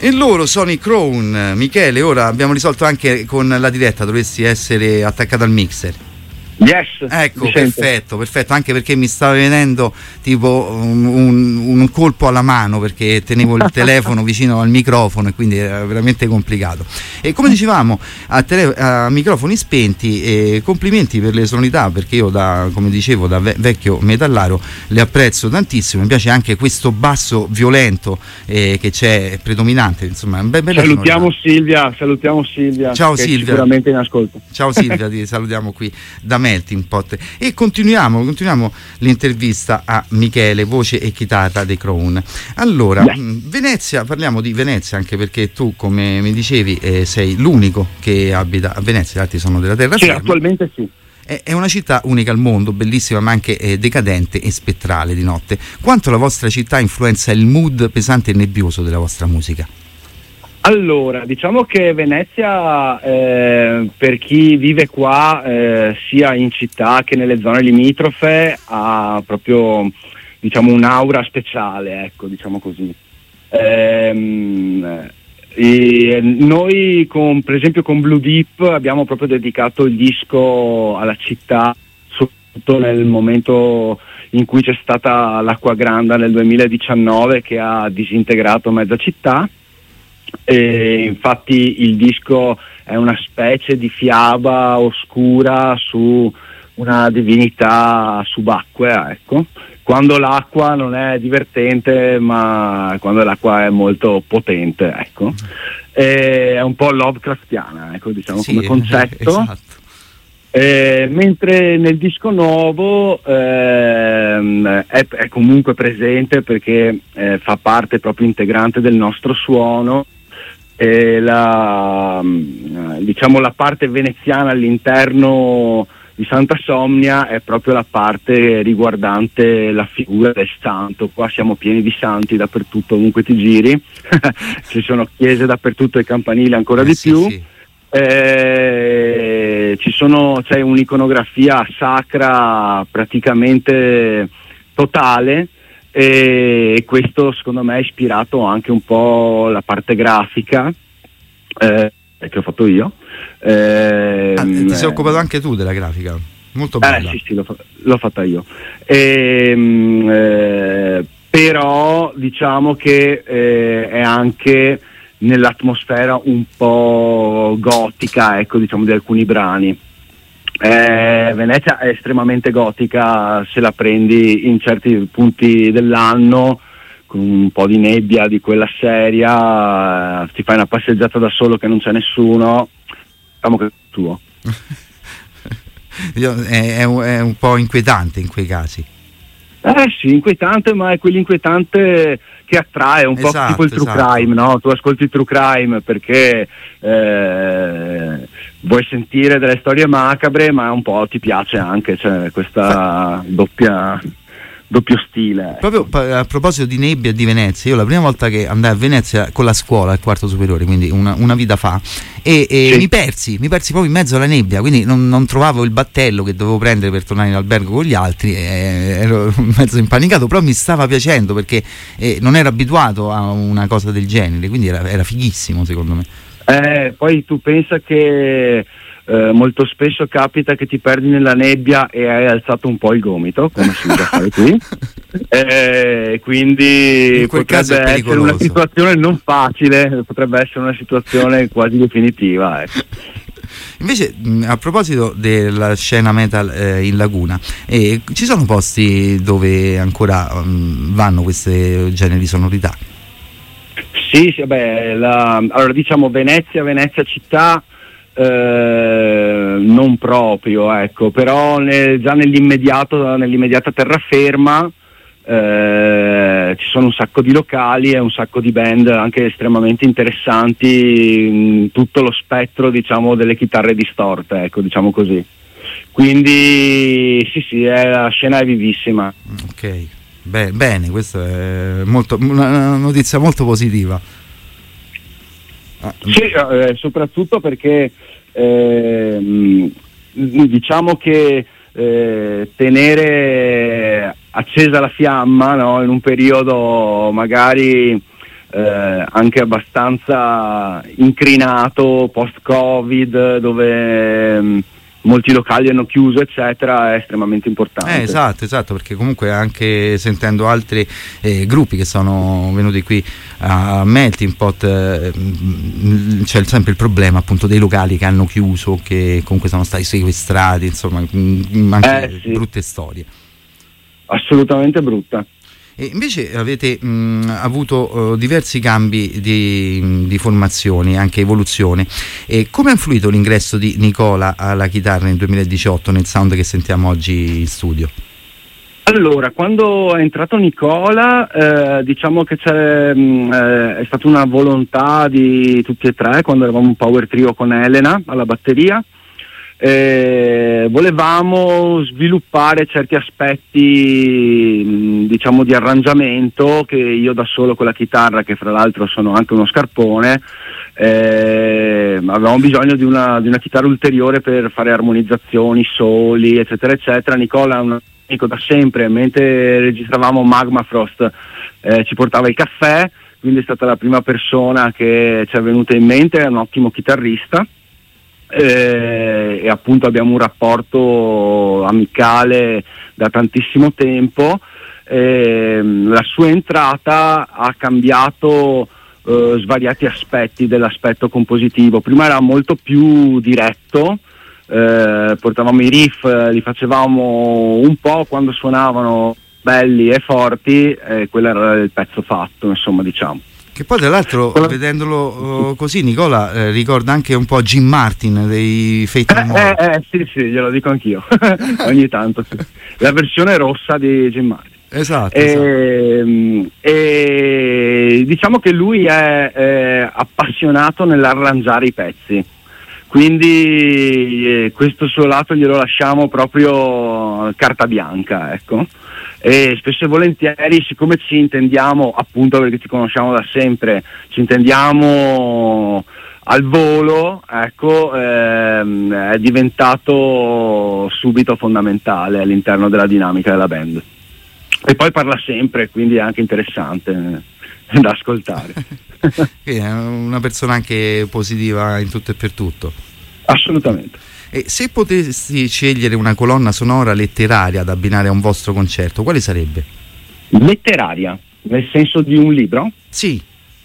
E loro sono i Crown. Michele, ora abbiamo risolto anche con la diretta, dovresti essere attaccato al mixer. Yes, ecco, perfetto, perfetto, anche perché mi stava venendo tipo un, un, un colpo alla mano perché tenevo il telefono vicino al microfono e quindi era veramente complicato. E come dicevamo, a, tele, a microfoni spenti, eh, complimenti per le sonorità, perché io da, come dicevo, da ve- vecchio metallaro le apprezzo tantissimo. Mi piace anche questo basso violento eh, che c'è predominante, insomma, un be- bella salutiamo sonorità. Silvia, salutiamo Silvia. Ciao che Silvia. Sicuramente in ascolto. Ciao Silvia, ti salutiamo qui da Melting Pot e continuiamo, continuiamo l'intervista a Michele, voce e chitarra dei Crown. Allora, yeah. mh, Venezia, parliamo di Venezia anche perché tu, come mi dicevi, eh, sei l'unico che abita a Venezia, gli altri sono della terraferma. Sì, attualmente sì. È, è una città unica al mondo, bellissima ma anche eh, decadente e spettrale di notte. Quanto la vostra città influenza il mood pesante e nebbioso della vostra musica? Allora, diciamo che Venezia, eh, per chi vive qua, eh, sia in città che nelle zone limitrofe, ha proprio, diciamo, un'aura speciale, ecco, diciamo così. Ehm, e noi, con, per esempio, con Blue Deep abbiamo proprio dedicato il disco alla città, soprattutto nel momento in cui c'è stata l'acqua grande nel duemiladiciannove che ha disintegrato mezza città. E infatti il disco è una specie di fiaba oscura su una divinità subacquea, ecco. Quando l'acqua non è divertente, ma quando l'acqua è molto potente, ecco. E è un po' Lovecraftiana, ecco, diciamo, sì, come concetto. Esatto. Eh, mentre nel disco nuovo ehm, è, è comunque presente perché eh, fa parte proprio integrante del nostro suono. E la, diciamo, la parte veneziana all'interno di Santa Somnia è proprio la parte riguardante la figura del santo. Qua siamo pieni di santi dappertutto, ovunque ti giri. Ci sono chiese dappertutto e campanili ancora eh, di sì, più. Sì. Eh, ci sono, c'è un'iconografia sacra praticamente totale. E questo secondo me ha ispirato anche un po' la parte grafica eh, che ho fatto io. Eh, ah, ti sei eh, occupato anche tu della grafica? Molto bella. Eh sì, sì, l'ho, l'ho fatta io. E, eh, però diciamo che eh, è anche nell'atmosfera un po' gotica, ecco, diciamo, di alcuni brani. Eh, Venezia è estremamente gotica se la prendi in certi punti dell'anno, con un po' di nebbia di quella seria, ti fai una passeggiata da solo che non c'è nessuno, diciamo che è tuo. è, è, un, è un po' inquietante in quei casi. Eh sì, inquietante, ma è quell'inquietante che attrae, un esatto, po' tipo il true esatto. crime, no? Tu ascolti il true crime perché eh, vuoi sentire delle storie macabre, ma un po' ti piace anche, cioè, questa doppia doppio stile. Proprio a proposito di nebbia e di Venezia, io la prima volta che andai a Venezia con la scuola al quarto superiore, quindi una, una vita fa, e, e sì. mi persi, mi persi proprio in mezzo alla nebbia, quindi non, non trovavo il battello che dovevo prendere per tornare in albergo con gli altri, e ero mezzo impanicato, però mi stava piacendo perché eh, non ero abituato a una cosa del genere, quindi era, era fighissimo secondo me. Eh, poi tu pensa che Eh, molto spesso capita che ti perdi nella nebbia e hai alzato un po' il gomito, come si usa fare qui, eh, quindi in quel caso potrebbe è essere una situazione non facile, potrebbe essere una situazione quasi definitiva, ecco. Invece mh, a proposito della scena metal eh, in Laguna, eh, ci sono posti dove ancora mh, vanno queste generi di sonorità? Sì, sì, beh, la, allora diciamo Venezia, Venezia città, Eh, non proprio, ecco, però nel, già nell'immediato, nell'immediata terraferma eh, ci sono un sacco di locali e un sacco di band anche estremamente interessanti in tutto lo spettro, diciamo, delle chitarre distorte, ecco, diciamo così. Quindi sì, sì, è, la scena è vivissima. Ok, beh, bene, questa è molto, una notizia molto positiva. Ah. Sì, eh, soprattutto perché eh, diciamo che eh, tenere accesa la fiamma, no, in un periodo magari eh, anche abbastanza incrinato post-Covid, dove mh, molti locali hanno chiuso eccetera, è estremamente importante. Eh, esatto, esatto, perché comunque anche sentendo altri eh, gruppi che sono venuti qui a Melting Pot eh, c'è sempre il problema appunto dei locali che hanno chiuso, che comunque sono stati sequestrati, insomma mh, anche eh, sì. brutte storie. Assolutamente brutta. E invece avete mh, avuto uh, diversi cambi di, di formazione, anche evoluzione. E come ha influito l'ingresso di Nicola alla chitarra nel duemiladiciotto nel sound che sentiamo oggi in studio? Allora, quando è entrato Nicola, eh, diciamo che c'è, mh, eh, è stata una volontà di tutti e tre, quando eravamo un power trio con Elena alla batteria. Eh, volevamo sviluppare certi aspetti mh, diciamo di arrangiamento che io da solo con la chitarra, che fra l'altro sono anche uno scarpone, eh, avevamo bisogno di una, di una chitarra ulteriore per fare armonizzazioni, soli eccetera eccetera. Nicola è un amico da sempre, mentre registravamo Magma Frost eh, ci portava il caffè, quindi è stata la prima persona che ci è venuta in mente, è un ottimo chitarrista. Eh, e appunto abbiamo un rapporto amicale da tantissimo tempo. Eh, la sua entrata ha cambiato eh, svariati aspetti dell'aspetto compositivo. Prima era molto più diretto, eh, portavamo i riff, li facevamo un po' quando suonavano belli e forti, e quello era il pezzo fatto, insomma, diciamo. Che poi tra l'altro, vedendolo uh, così, Nicola eh, ricorda anche un po' Jim Martin dei Fate No More. Eh, eh, sì, sì, glielo dico anch'io, ogni tanto. Sì. La versione rossa di Jim Martin. Esatto, e, esatto. E diciamo che lui è, è appassionato nell'arrangiare i pezzi, quindi eh, questo suo lato glielo lasciamo proprio carta bianca, ecco. E spesso e volentieri, siccome ci intendiamo, appunto perché ci conosciamo da sempre, ci intendiamo al volo, ecco, ehm, è diventato subito fondamentale all'interno della dinamica della band. E poi parla sempre, quindi è anche interessante eh, da ascoltare. È una persona anche positiva in tutto e per tutto. Assolutamente. E se potessi scegliere una colonna sonora letteraria da abbinare a un vostro concerto, quale sarebbe? Letteraria? Nel senso di un libro? Sì.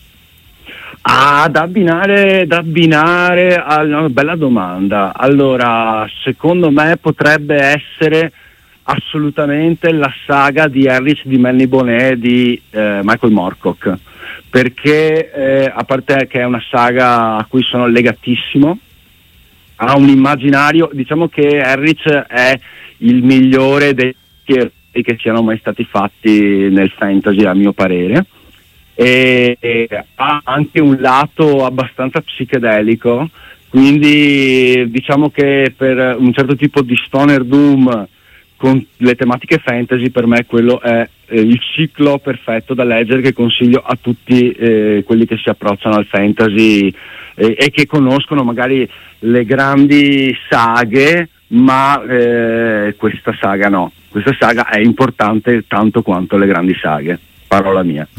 Ah, da abbinare, da abbinare a una bella domanda. Allora, secondo me potrebbe essere assolutamente la saga di Harris di Melny Bonnet di eh, Michael Moorcock, perché eh, a parte che è una saga a cui sono legatissimo, ha un immaginario, diciamo che Harris è il migliore dei che siano mai stati fatti nel fantasy, a mio parere, e, e ha anche un lato abbastanza psichedelico, quindi diciamo che per un certo tipo di stoner doom con le tematiche fantasy, per me quello è eh, il ciclo perfetto da leggere, che consiglio a tutti eh, quelli che si approcciano al fantasy eh, e che conoscono magari le grandi saghe, ma eh, questa saga no, questa saga è importante tanto quanto le grandi saghe, parola mia.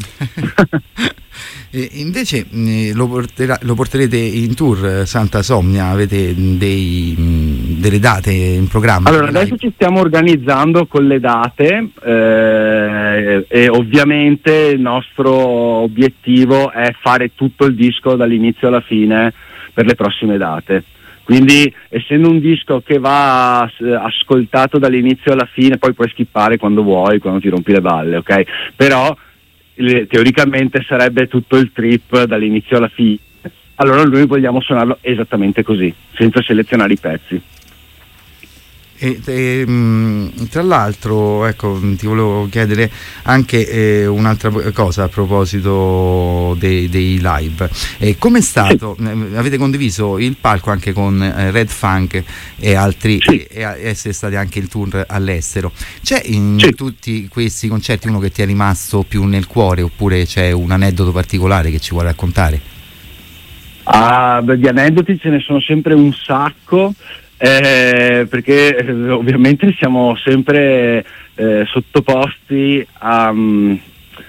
E invece eh, lo, porterà, lo porterete in tour Santa Somnia? Avete dei, mh, delle date in programma? Allora adesso ci stiamo organizzando con le date eh, e ovviamente il nostro obiettivo è fare tutto il disco dall'inizio alla fine per le prossime date. Quindi, essendo un disco che va ascoltato dall'inizio alla fine, poi puoi skippare quando vuoi, quando ti rompi le balle, ok? Però teoricamente sarebbe tutto il trip dall'inizio alla fine. Allora noi vogliamo suonarlo esattamente così, senza selezionare i pezzi. E, e, mh, tra l'altro, ecco, ti volevo chiedere anche eh, un'altra cosa a proposito dei, dei live. Eh, com'è stato? Sì. Eh, avete condiviso il palco anche con eh, Red Funk e altri, sì. e, e essere stati anche il tour all'estero. C'è in sì. tutti questi concerti uno che ti è rimasto più nel cuore, oppure c'è un aneddoto particolare che ci vuoi raccontare? Ah, beh, di aneddoti ce ne sono sempre un sacco. Eh, perché eh, ovviamente siamo sempre eh, sottoposti a, um,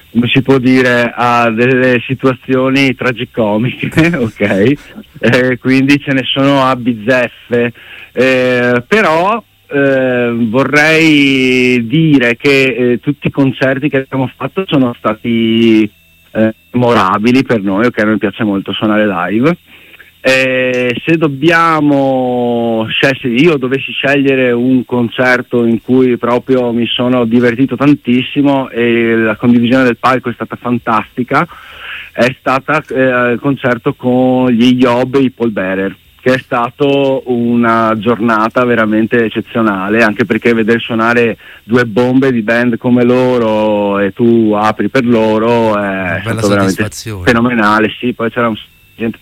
come si può dire, a delle situazioni tragicomiche, ok? Eh, quindi ce ne sono a bizzeffe, eh, però eh, vorrei dire che eh, tutti i concerti che abbiamo fatto sono stati eh, memorabili per noi, ok? A noi piace molto suonare live. Eh, se dobbiamo, cioè se io dovessi scegliere un concerto in cui proprio mi sono divertito tantissimo e la condivisione del palco è stata fantastica, è stata eh, il concerto con gli Yob e i Paul Bearer, che è stato una giornata veramente eccezionale, anche perché vedere suonare due bombe di band come loro e tu apri per loro è stato veramente fenomenale. Sì, poi c'era un gente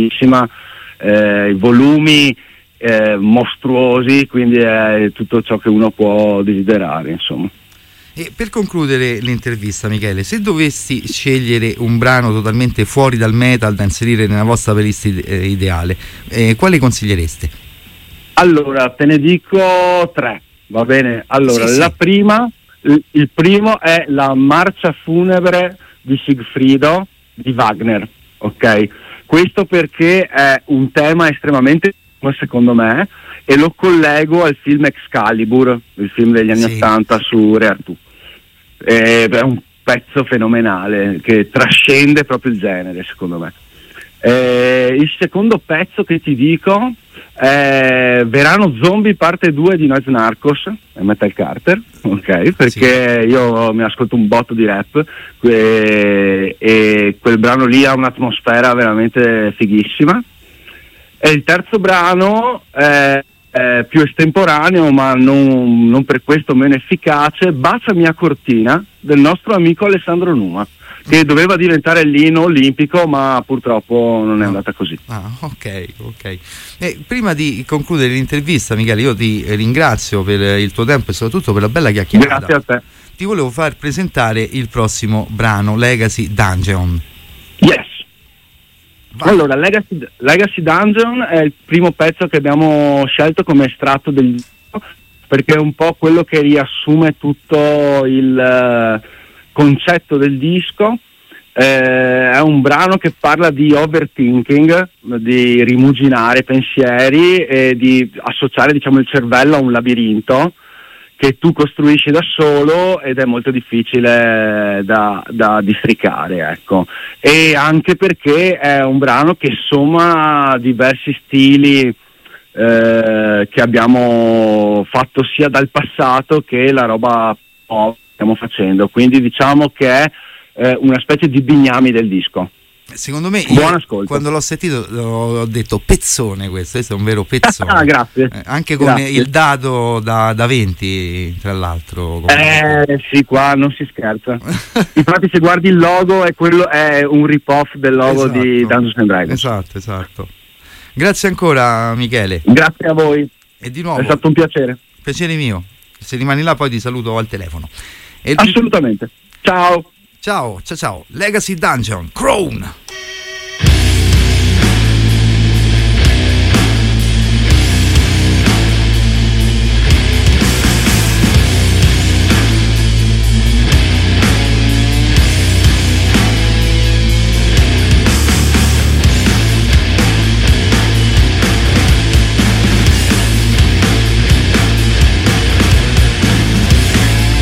eh, i volumi eh, mostruosi, quindi è tutto ciò che uno può desiderare, insomma. E per concludere l'intervista, Michele, se dovessi scegliere un brano totalmente fuori dal metal da inserire nella vostra playlist eh, ideale, eh, quale consigliereste? Allora, te ne dico tre, va bene? Allora, sì, la sì. prima, il, il primo è la marcia funebre di Sigfrido di Wagner, ok? Questo perché è un tema estremamente, secondo me, e lo collego al film Excalibur, il film degli anni ottanta sì. su Re Artù. È un pezzo fenomenale che trascende proprio il genere, secondo me. Eh, il secondo pezzo che ti dico è Verano Zombie parte due di Noise Narcos e Metal Carter, ok? Perché sì. io mi ascolto un botto di rap e, e quel brano lì ha un'atmosfera veramente fighissima. E il terzo brano è, è più estemporaneo, ma non, non per questo meno efficace, Bacia mia cortina del nostro amico Alessandro Numa, che doveva diventare l'inno olimpico, ma purtroppo non è andata così. Ah, ok, ok. E prima di concludere l'intervista, Michele, io ti ringrazio per il tuo tempo e soprattutto per la bella chiacchierata. Grazie a te. Ti volevo far presentare il prossimo brano, Legacy Dungeon. Yes. Vai. Allora, Legacy, Legacy Dungeon è il primo pezzo che abbiamo scelto come estratto del disco, perché è un po' quello che riassume tutto il uh, concetto del disco. Eh, è un brano che parla di overthinking, di rimuginare pensieri e di associare, diciamo, il cervello a un labirinto che tu costruisci da solo ed è molto difficile da, da districare, ecco. E anche perché è un brano che somma diversi stili eh, che abbiamo fatto sia dal passato che la roba nuova che stiamo facendo, quindi diciamo che è eh, una specie di bignami del disco. Secondo me, buon io, ascolto. Quando l'ho sentito ho detto pezzone, questo, questo è un vero pezzone. Ah, grazie. Eh, anche con grazie. Il dado da, da venti, tra l'altro. Eh sì, qua non si scherza. Infatti se guardi il logo è, quello, è un rip-off del logo esatto. di Dungeons and Dragons. Esatto, esatto. Grazie ancora, Michele. Grazie a voi. E di nuovo. È stato un piacere. Piacere mio. Se rimani là poi ti saluto al telefono. E assolutamente. Ciao. Ciao, ciao, ciao. Legacy Dungeon, Crown.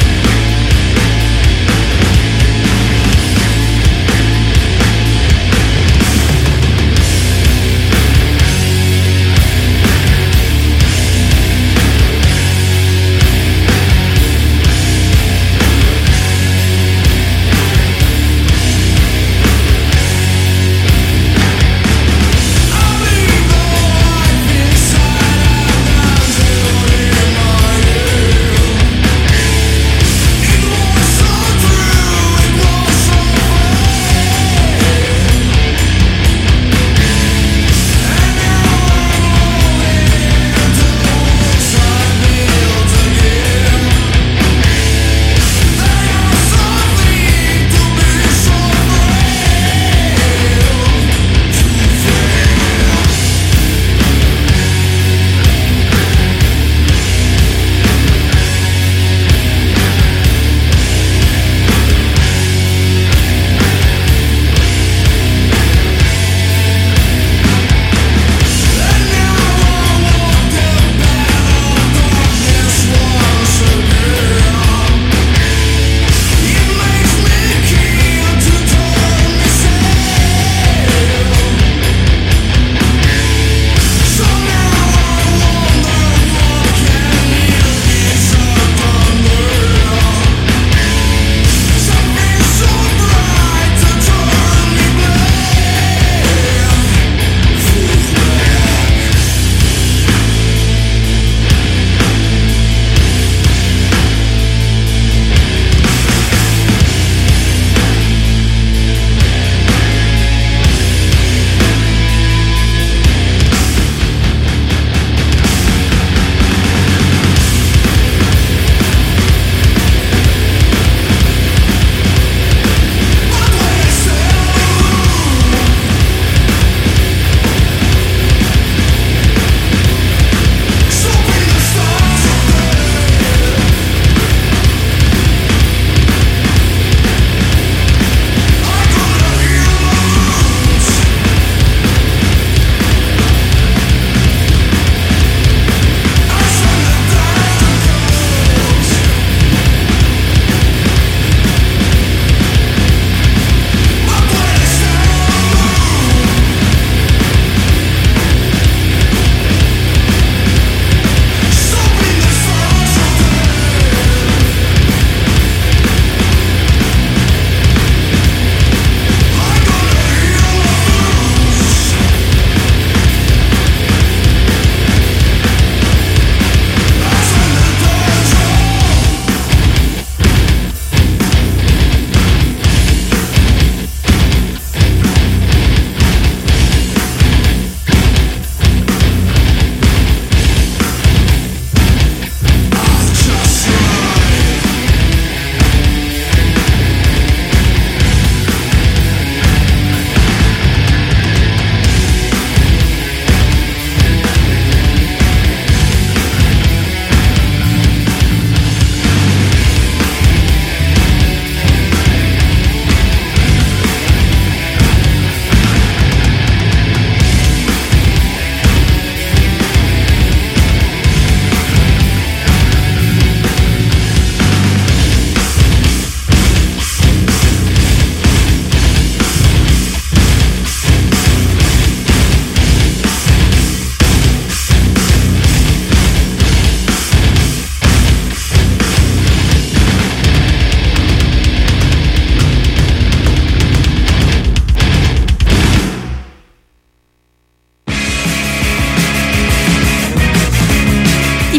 We'll be right back.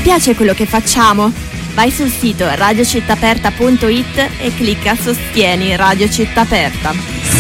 piace quello che facciamo? Vai sul sito radio città aperta punto it e clicca Sostieni Radio Città Aperta.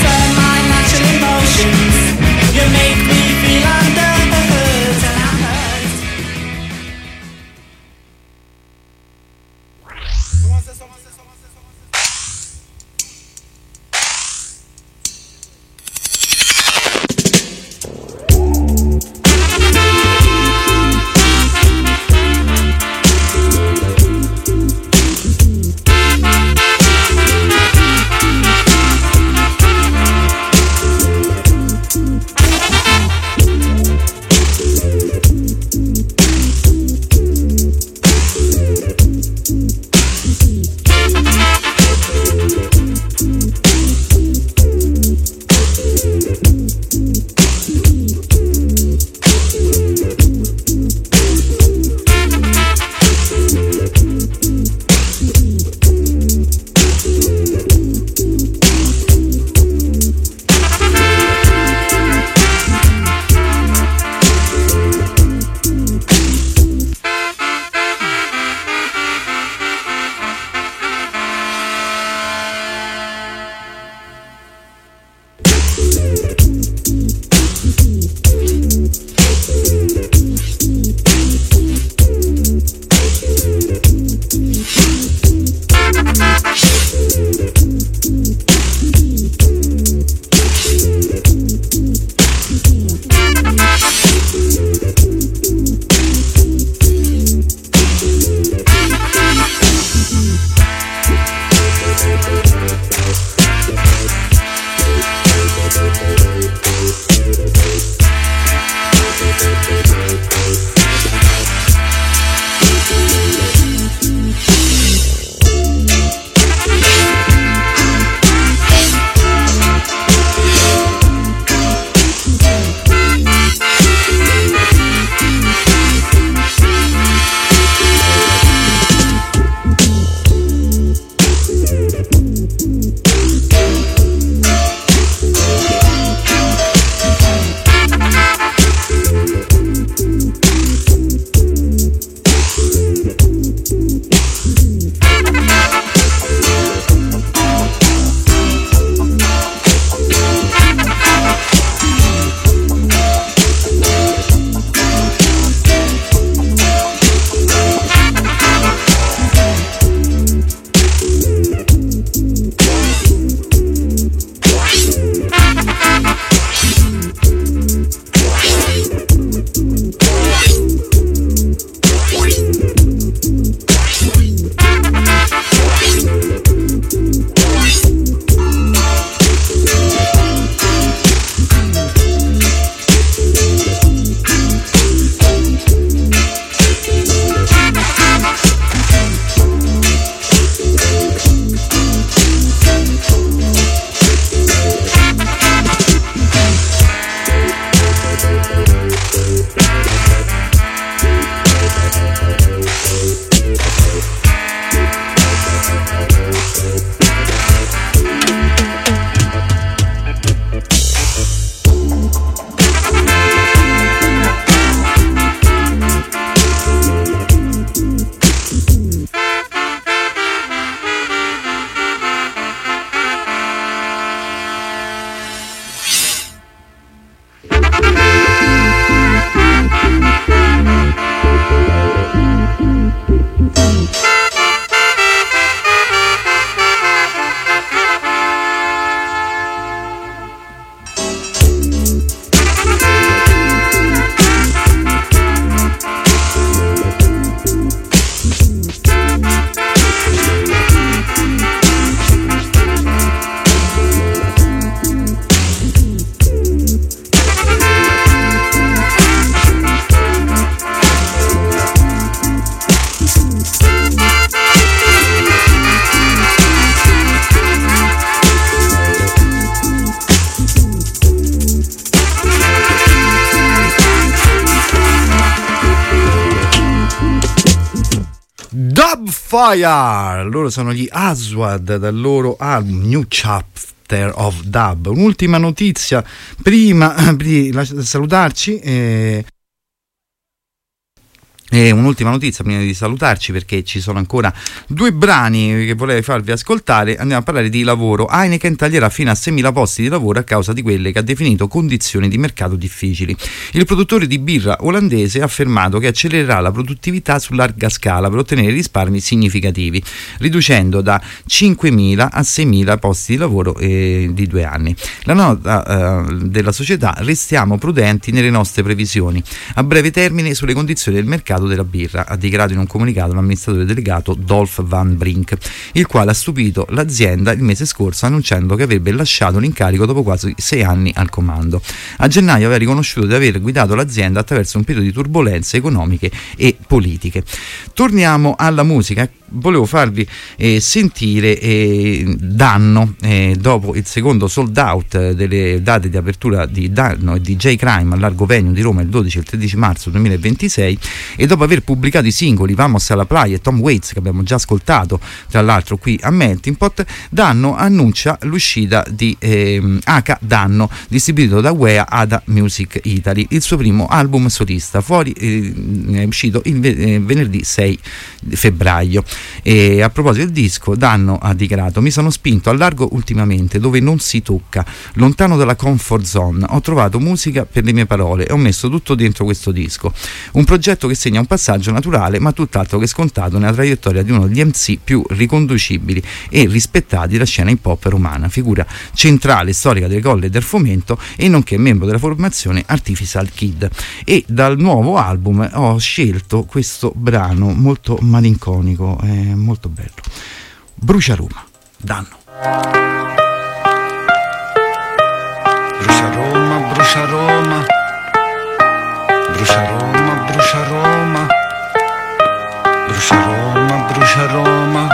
Fire, loro sono gli Aswad dal loro album New Chapter of Dub. Un'ultima notizia prima di salutarci, eh, E un'ultima notizia prima di salutarci, perché ci sono ancora due brani che volevo farvi ascoltare. Andiamo a parlare di lavoro. Heineken taglierà fino a seimila posti di lavoro a causa di quelle che ha definito condizioni di mercato difficili. Il produttore di birra olandese ha affermato che accelererà la produttività su larga scala per ottenere risparmi significativi, riducendo da cinquemila a seimila posti di lavoro eh, di due anni. La nota eh, della società: restiamo prudenti nelle nostre previsioni a breve termine sulle condizioni del mercato della birra, ha dichiarato in un comunicato l'amministratore delegato Dolf van Brink, il quale ha stupito l'azienda il mese scorso annunciando che avrebbe lasciato l'incarico dopo quasi sei anni al comando. A gennaio aveva riconosciuto di aver guidato l'azienda attraverso un periodo di turbolenze economiche e politiche. Torniamo alla musica. Volevo farvi eh, sentire eh, Danno, eh, dopo il secondo sold out delle date di apertura di Danno e di J Crime al Largo Venue di Roma il dodici e il tredici marzo duemilaventisei, e dopo aver pubblicato i singoli Vamos alla Playa e Tom Waits, che abbiamo già ascoltato tra l'altro qui a Melting Pot, Danno annuncia l'uscita di eh, H Danno, distribuito da W E A Ada Music Italy, il suo primo album solista, fuori eh, è uscito il eh, venerdì sei febbraio. E a proposito del disco, Danno ha dichiarato: mi sono spinto al largo ultimamente, dove non si tocca, lontano dalla comfort zone, ho trovato musica per le mie parole e ho messo tutto dentro questo disco, un progetto che segna un passaggio naturale ma tutt'altro che scontato nella traiettoria di uno degli M C più riconducibili e rispettati della scena hip hop romana, figura centrale storica delle Colle del Fomento e nonché membro della formazione Artificial Kid. E dal nuovo album ho scelto questo brano molto malinconico, è molto bello. Brucia Roma, Danno. Brucia Roma, brucia Roma, brucia Roma, brucia Roma, brucia Roma, brucia Roma.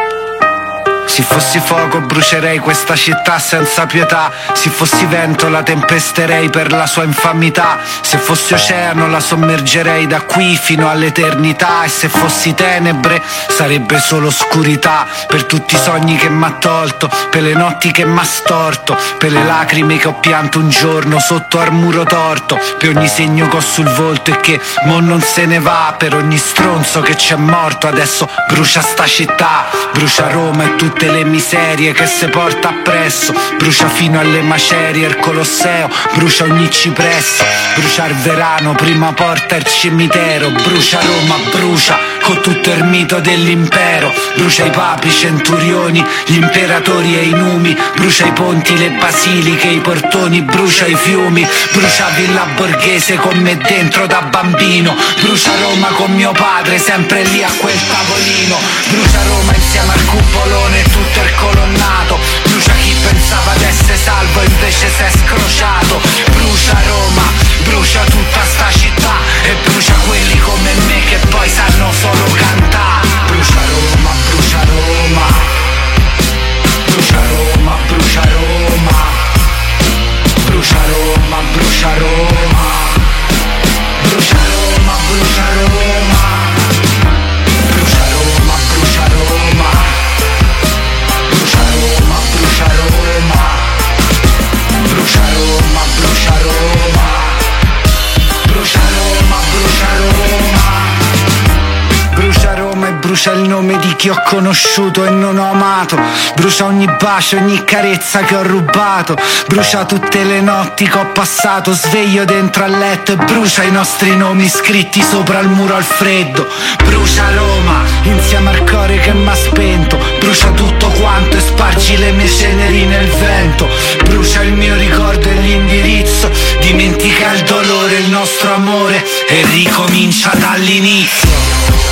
Se fossi fuoco brucerei questa città senza pietà, se fossi vento la tempesterei per la sua infamità, se fossi oceano la sommergerei da qui fino all'eternità, e se fossi tenebre sarebbe solo oscurità, per tutti i sogni che m'ha tolto, per le notti che m'ha storto, per le lacrime che ho pianto un giorno sotto al muro torto, per ogni segno che ho sul volto e che mo non se ne va, per ogni stronzo che c'è morto adesso brucia sta città, brucia Roma e tutte le miserie che se porta appresso, brucia fino alle macerie il Colosseo, brucia ogni cipresso, brucia il Verano, prima porta il cimitero, brucia Roma, brucia con tutto il mito dell'impero, brucia i papi, i centurioni, gli imperatori e i numi, brucia i ponti, le basiliche, i portoni, brucia i fiumi, brucia Villa Borghese con me dentro da bambino, brucia Roma con mio padre sempre lì a quel tavolino, brucia Roma insieme al cupolone tutto il colonnato, brucia chi pensava d'essere salvo invece s'è scrociato, brucia Roma, brucia tutta sta città e brucia quelli come me che poi sanno solo cantare, brucia Roma, brucia Roma, brucia Roma, brucia Roma, brucia Roma, brucia Roma, brucia Roma, brucia Roma, brucia Roma, brucia Roma, brucia Roma, brucia Roma, brucia Roma, brucia Roma, brucia Roma, brucia Roma, brucia Roma e brucia il nome di chi ho conosciuto e non ho amato, brucia ogni bacio, ogni carezza che ho rubato, brucia tutte le notti che ho passato sveglio dentro al letto e brucia i nostri nomi scritti sopra il muro al freddo, brucia Roma insieme al cuore che m'ha spento, brucia tutto quanto e spargi le mie ceneri nel vento, brucia il mio ricordo e l'indirizzo, dimentica il dolore, il nostro amore e ricomincia dall'inizio.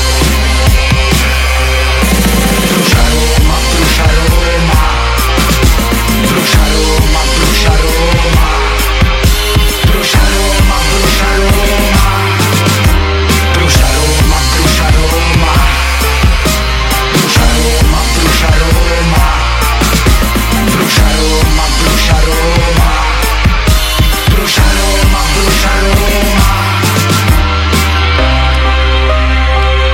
Brucia Roma, brucia Roma, brucia Roma, brucia Roma, brucia Roma, brucia Roma, brucia Roma, brucia Roma, brucia Roma, brucia Roma, brucia Roma, brucia Roma, brucia Roma, brucia Roma.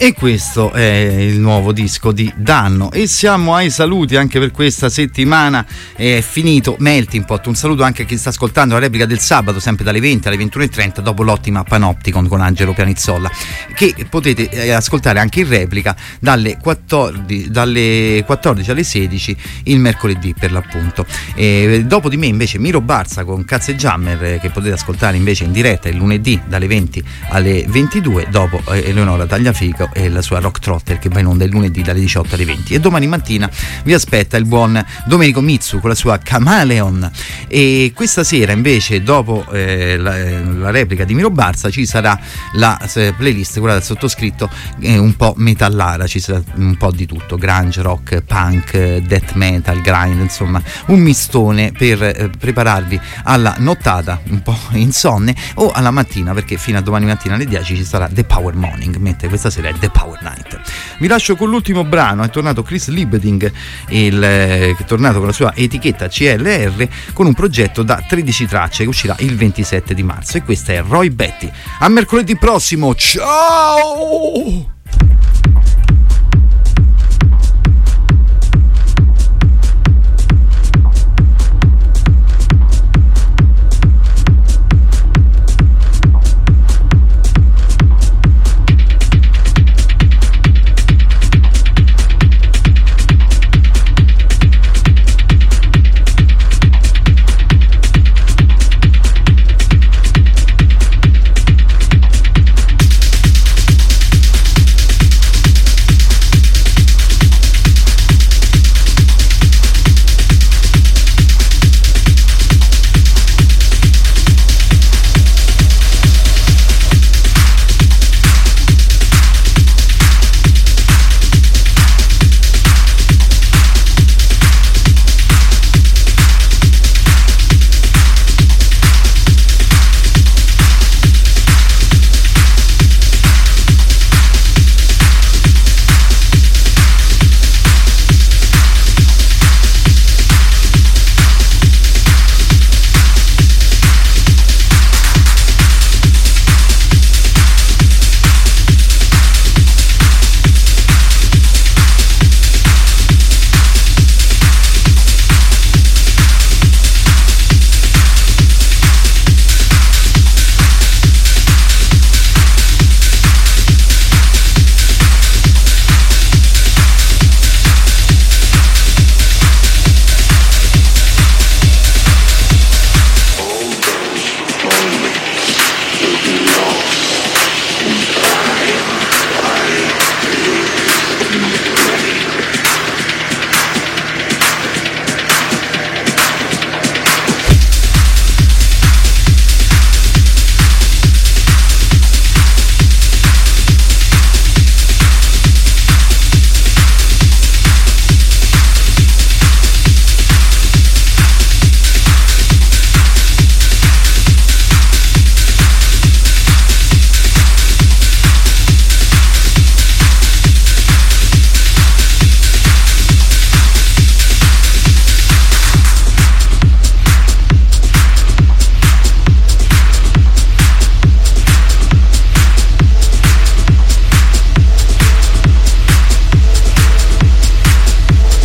E questo è il nuovo disco di Danno. E siamo ai saluti anche per questa settimana. È finito Melting Pot. Un saluto anche a chi sta ascoltando la replica del sabato, sempre dalle venti alle ventuno e trenta, dopo l'ottima Panopticon con Angelo Pianizzolla, che potete ascoltare anche in replica dalle quattordici, dalle quattordici alle sedici il mercoledì per l'appunto. E dopo di me invece Miro Barza con Cazzo e Jammer, che potete ascoltare invece in diretta il lunedì dalle venti alle ventidue, dopo Eleonora Tagliafico e la sua Rock Trotter che va in onda il lunedì dalle diciotto alle venti. E domani mattina vi aspetta il buon Domenico Mitsu con la sua Camaleon. E questa sera invece, dopo eh, la, la replica di Miro Barza, ci sarà la eh, playlist, quella del sottoscritto, eh, un po' metallara, ci sarà un po' di tutto, grunge, rock, punk, death metal, grind, insomma un mistone per eh, prepararvi alla nottata un po' insonne o alla mattina, perché fino a domani mattina alle dieci ci sarà The Power Morning, mentre questa sera è The Power Night. Vi lascio con l'ultimo brano. È tornato Chris Liebeding, il, eh, che è tornato con la sua etichetta C L R con un progetto da tredici tracce che uscirà il ventisette di marzo, e questa è Roy Betty. A mercoledì prossimo, ciao!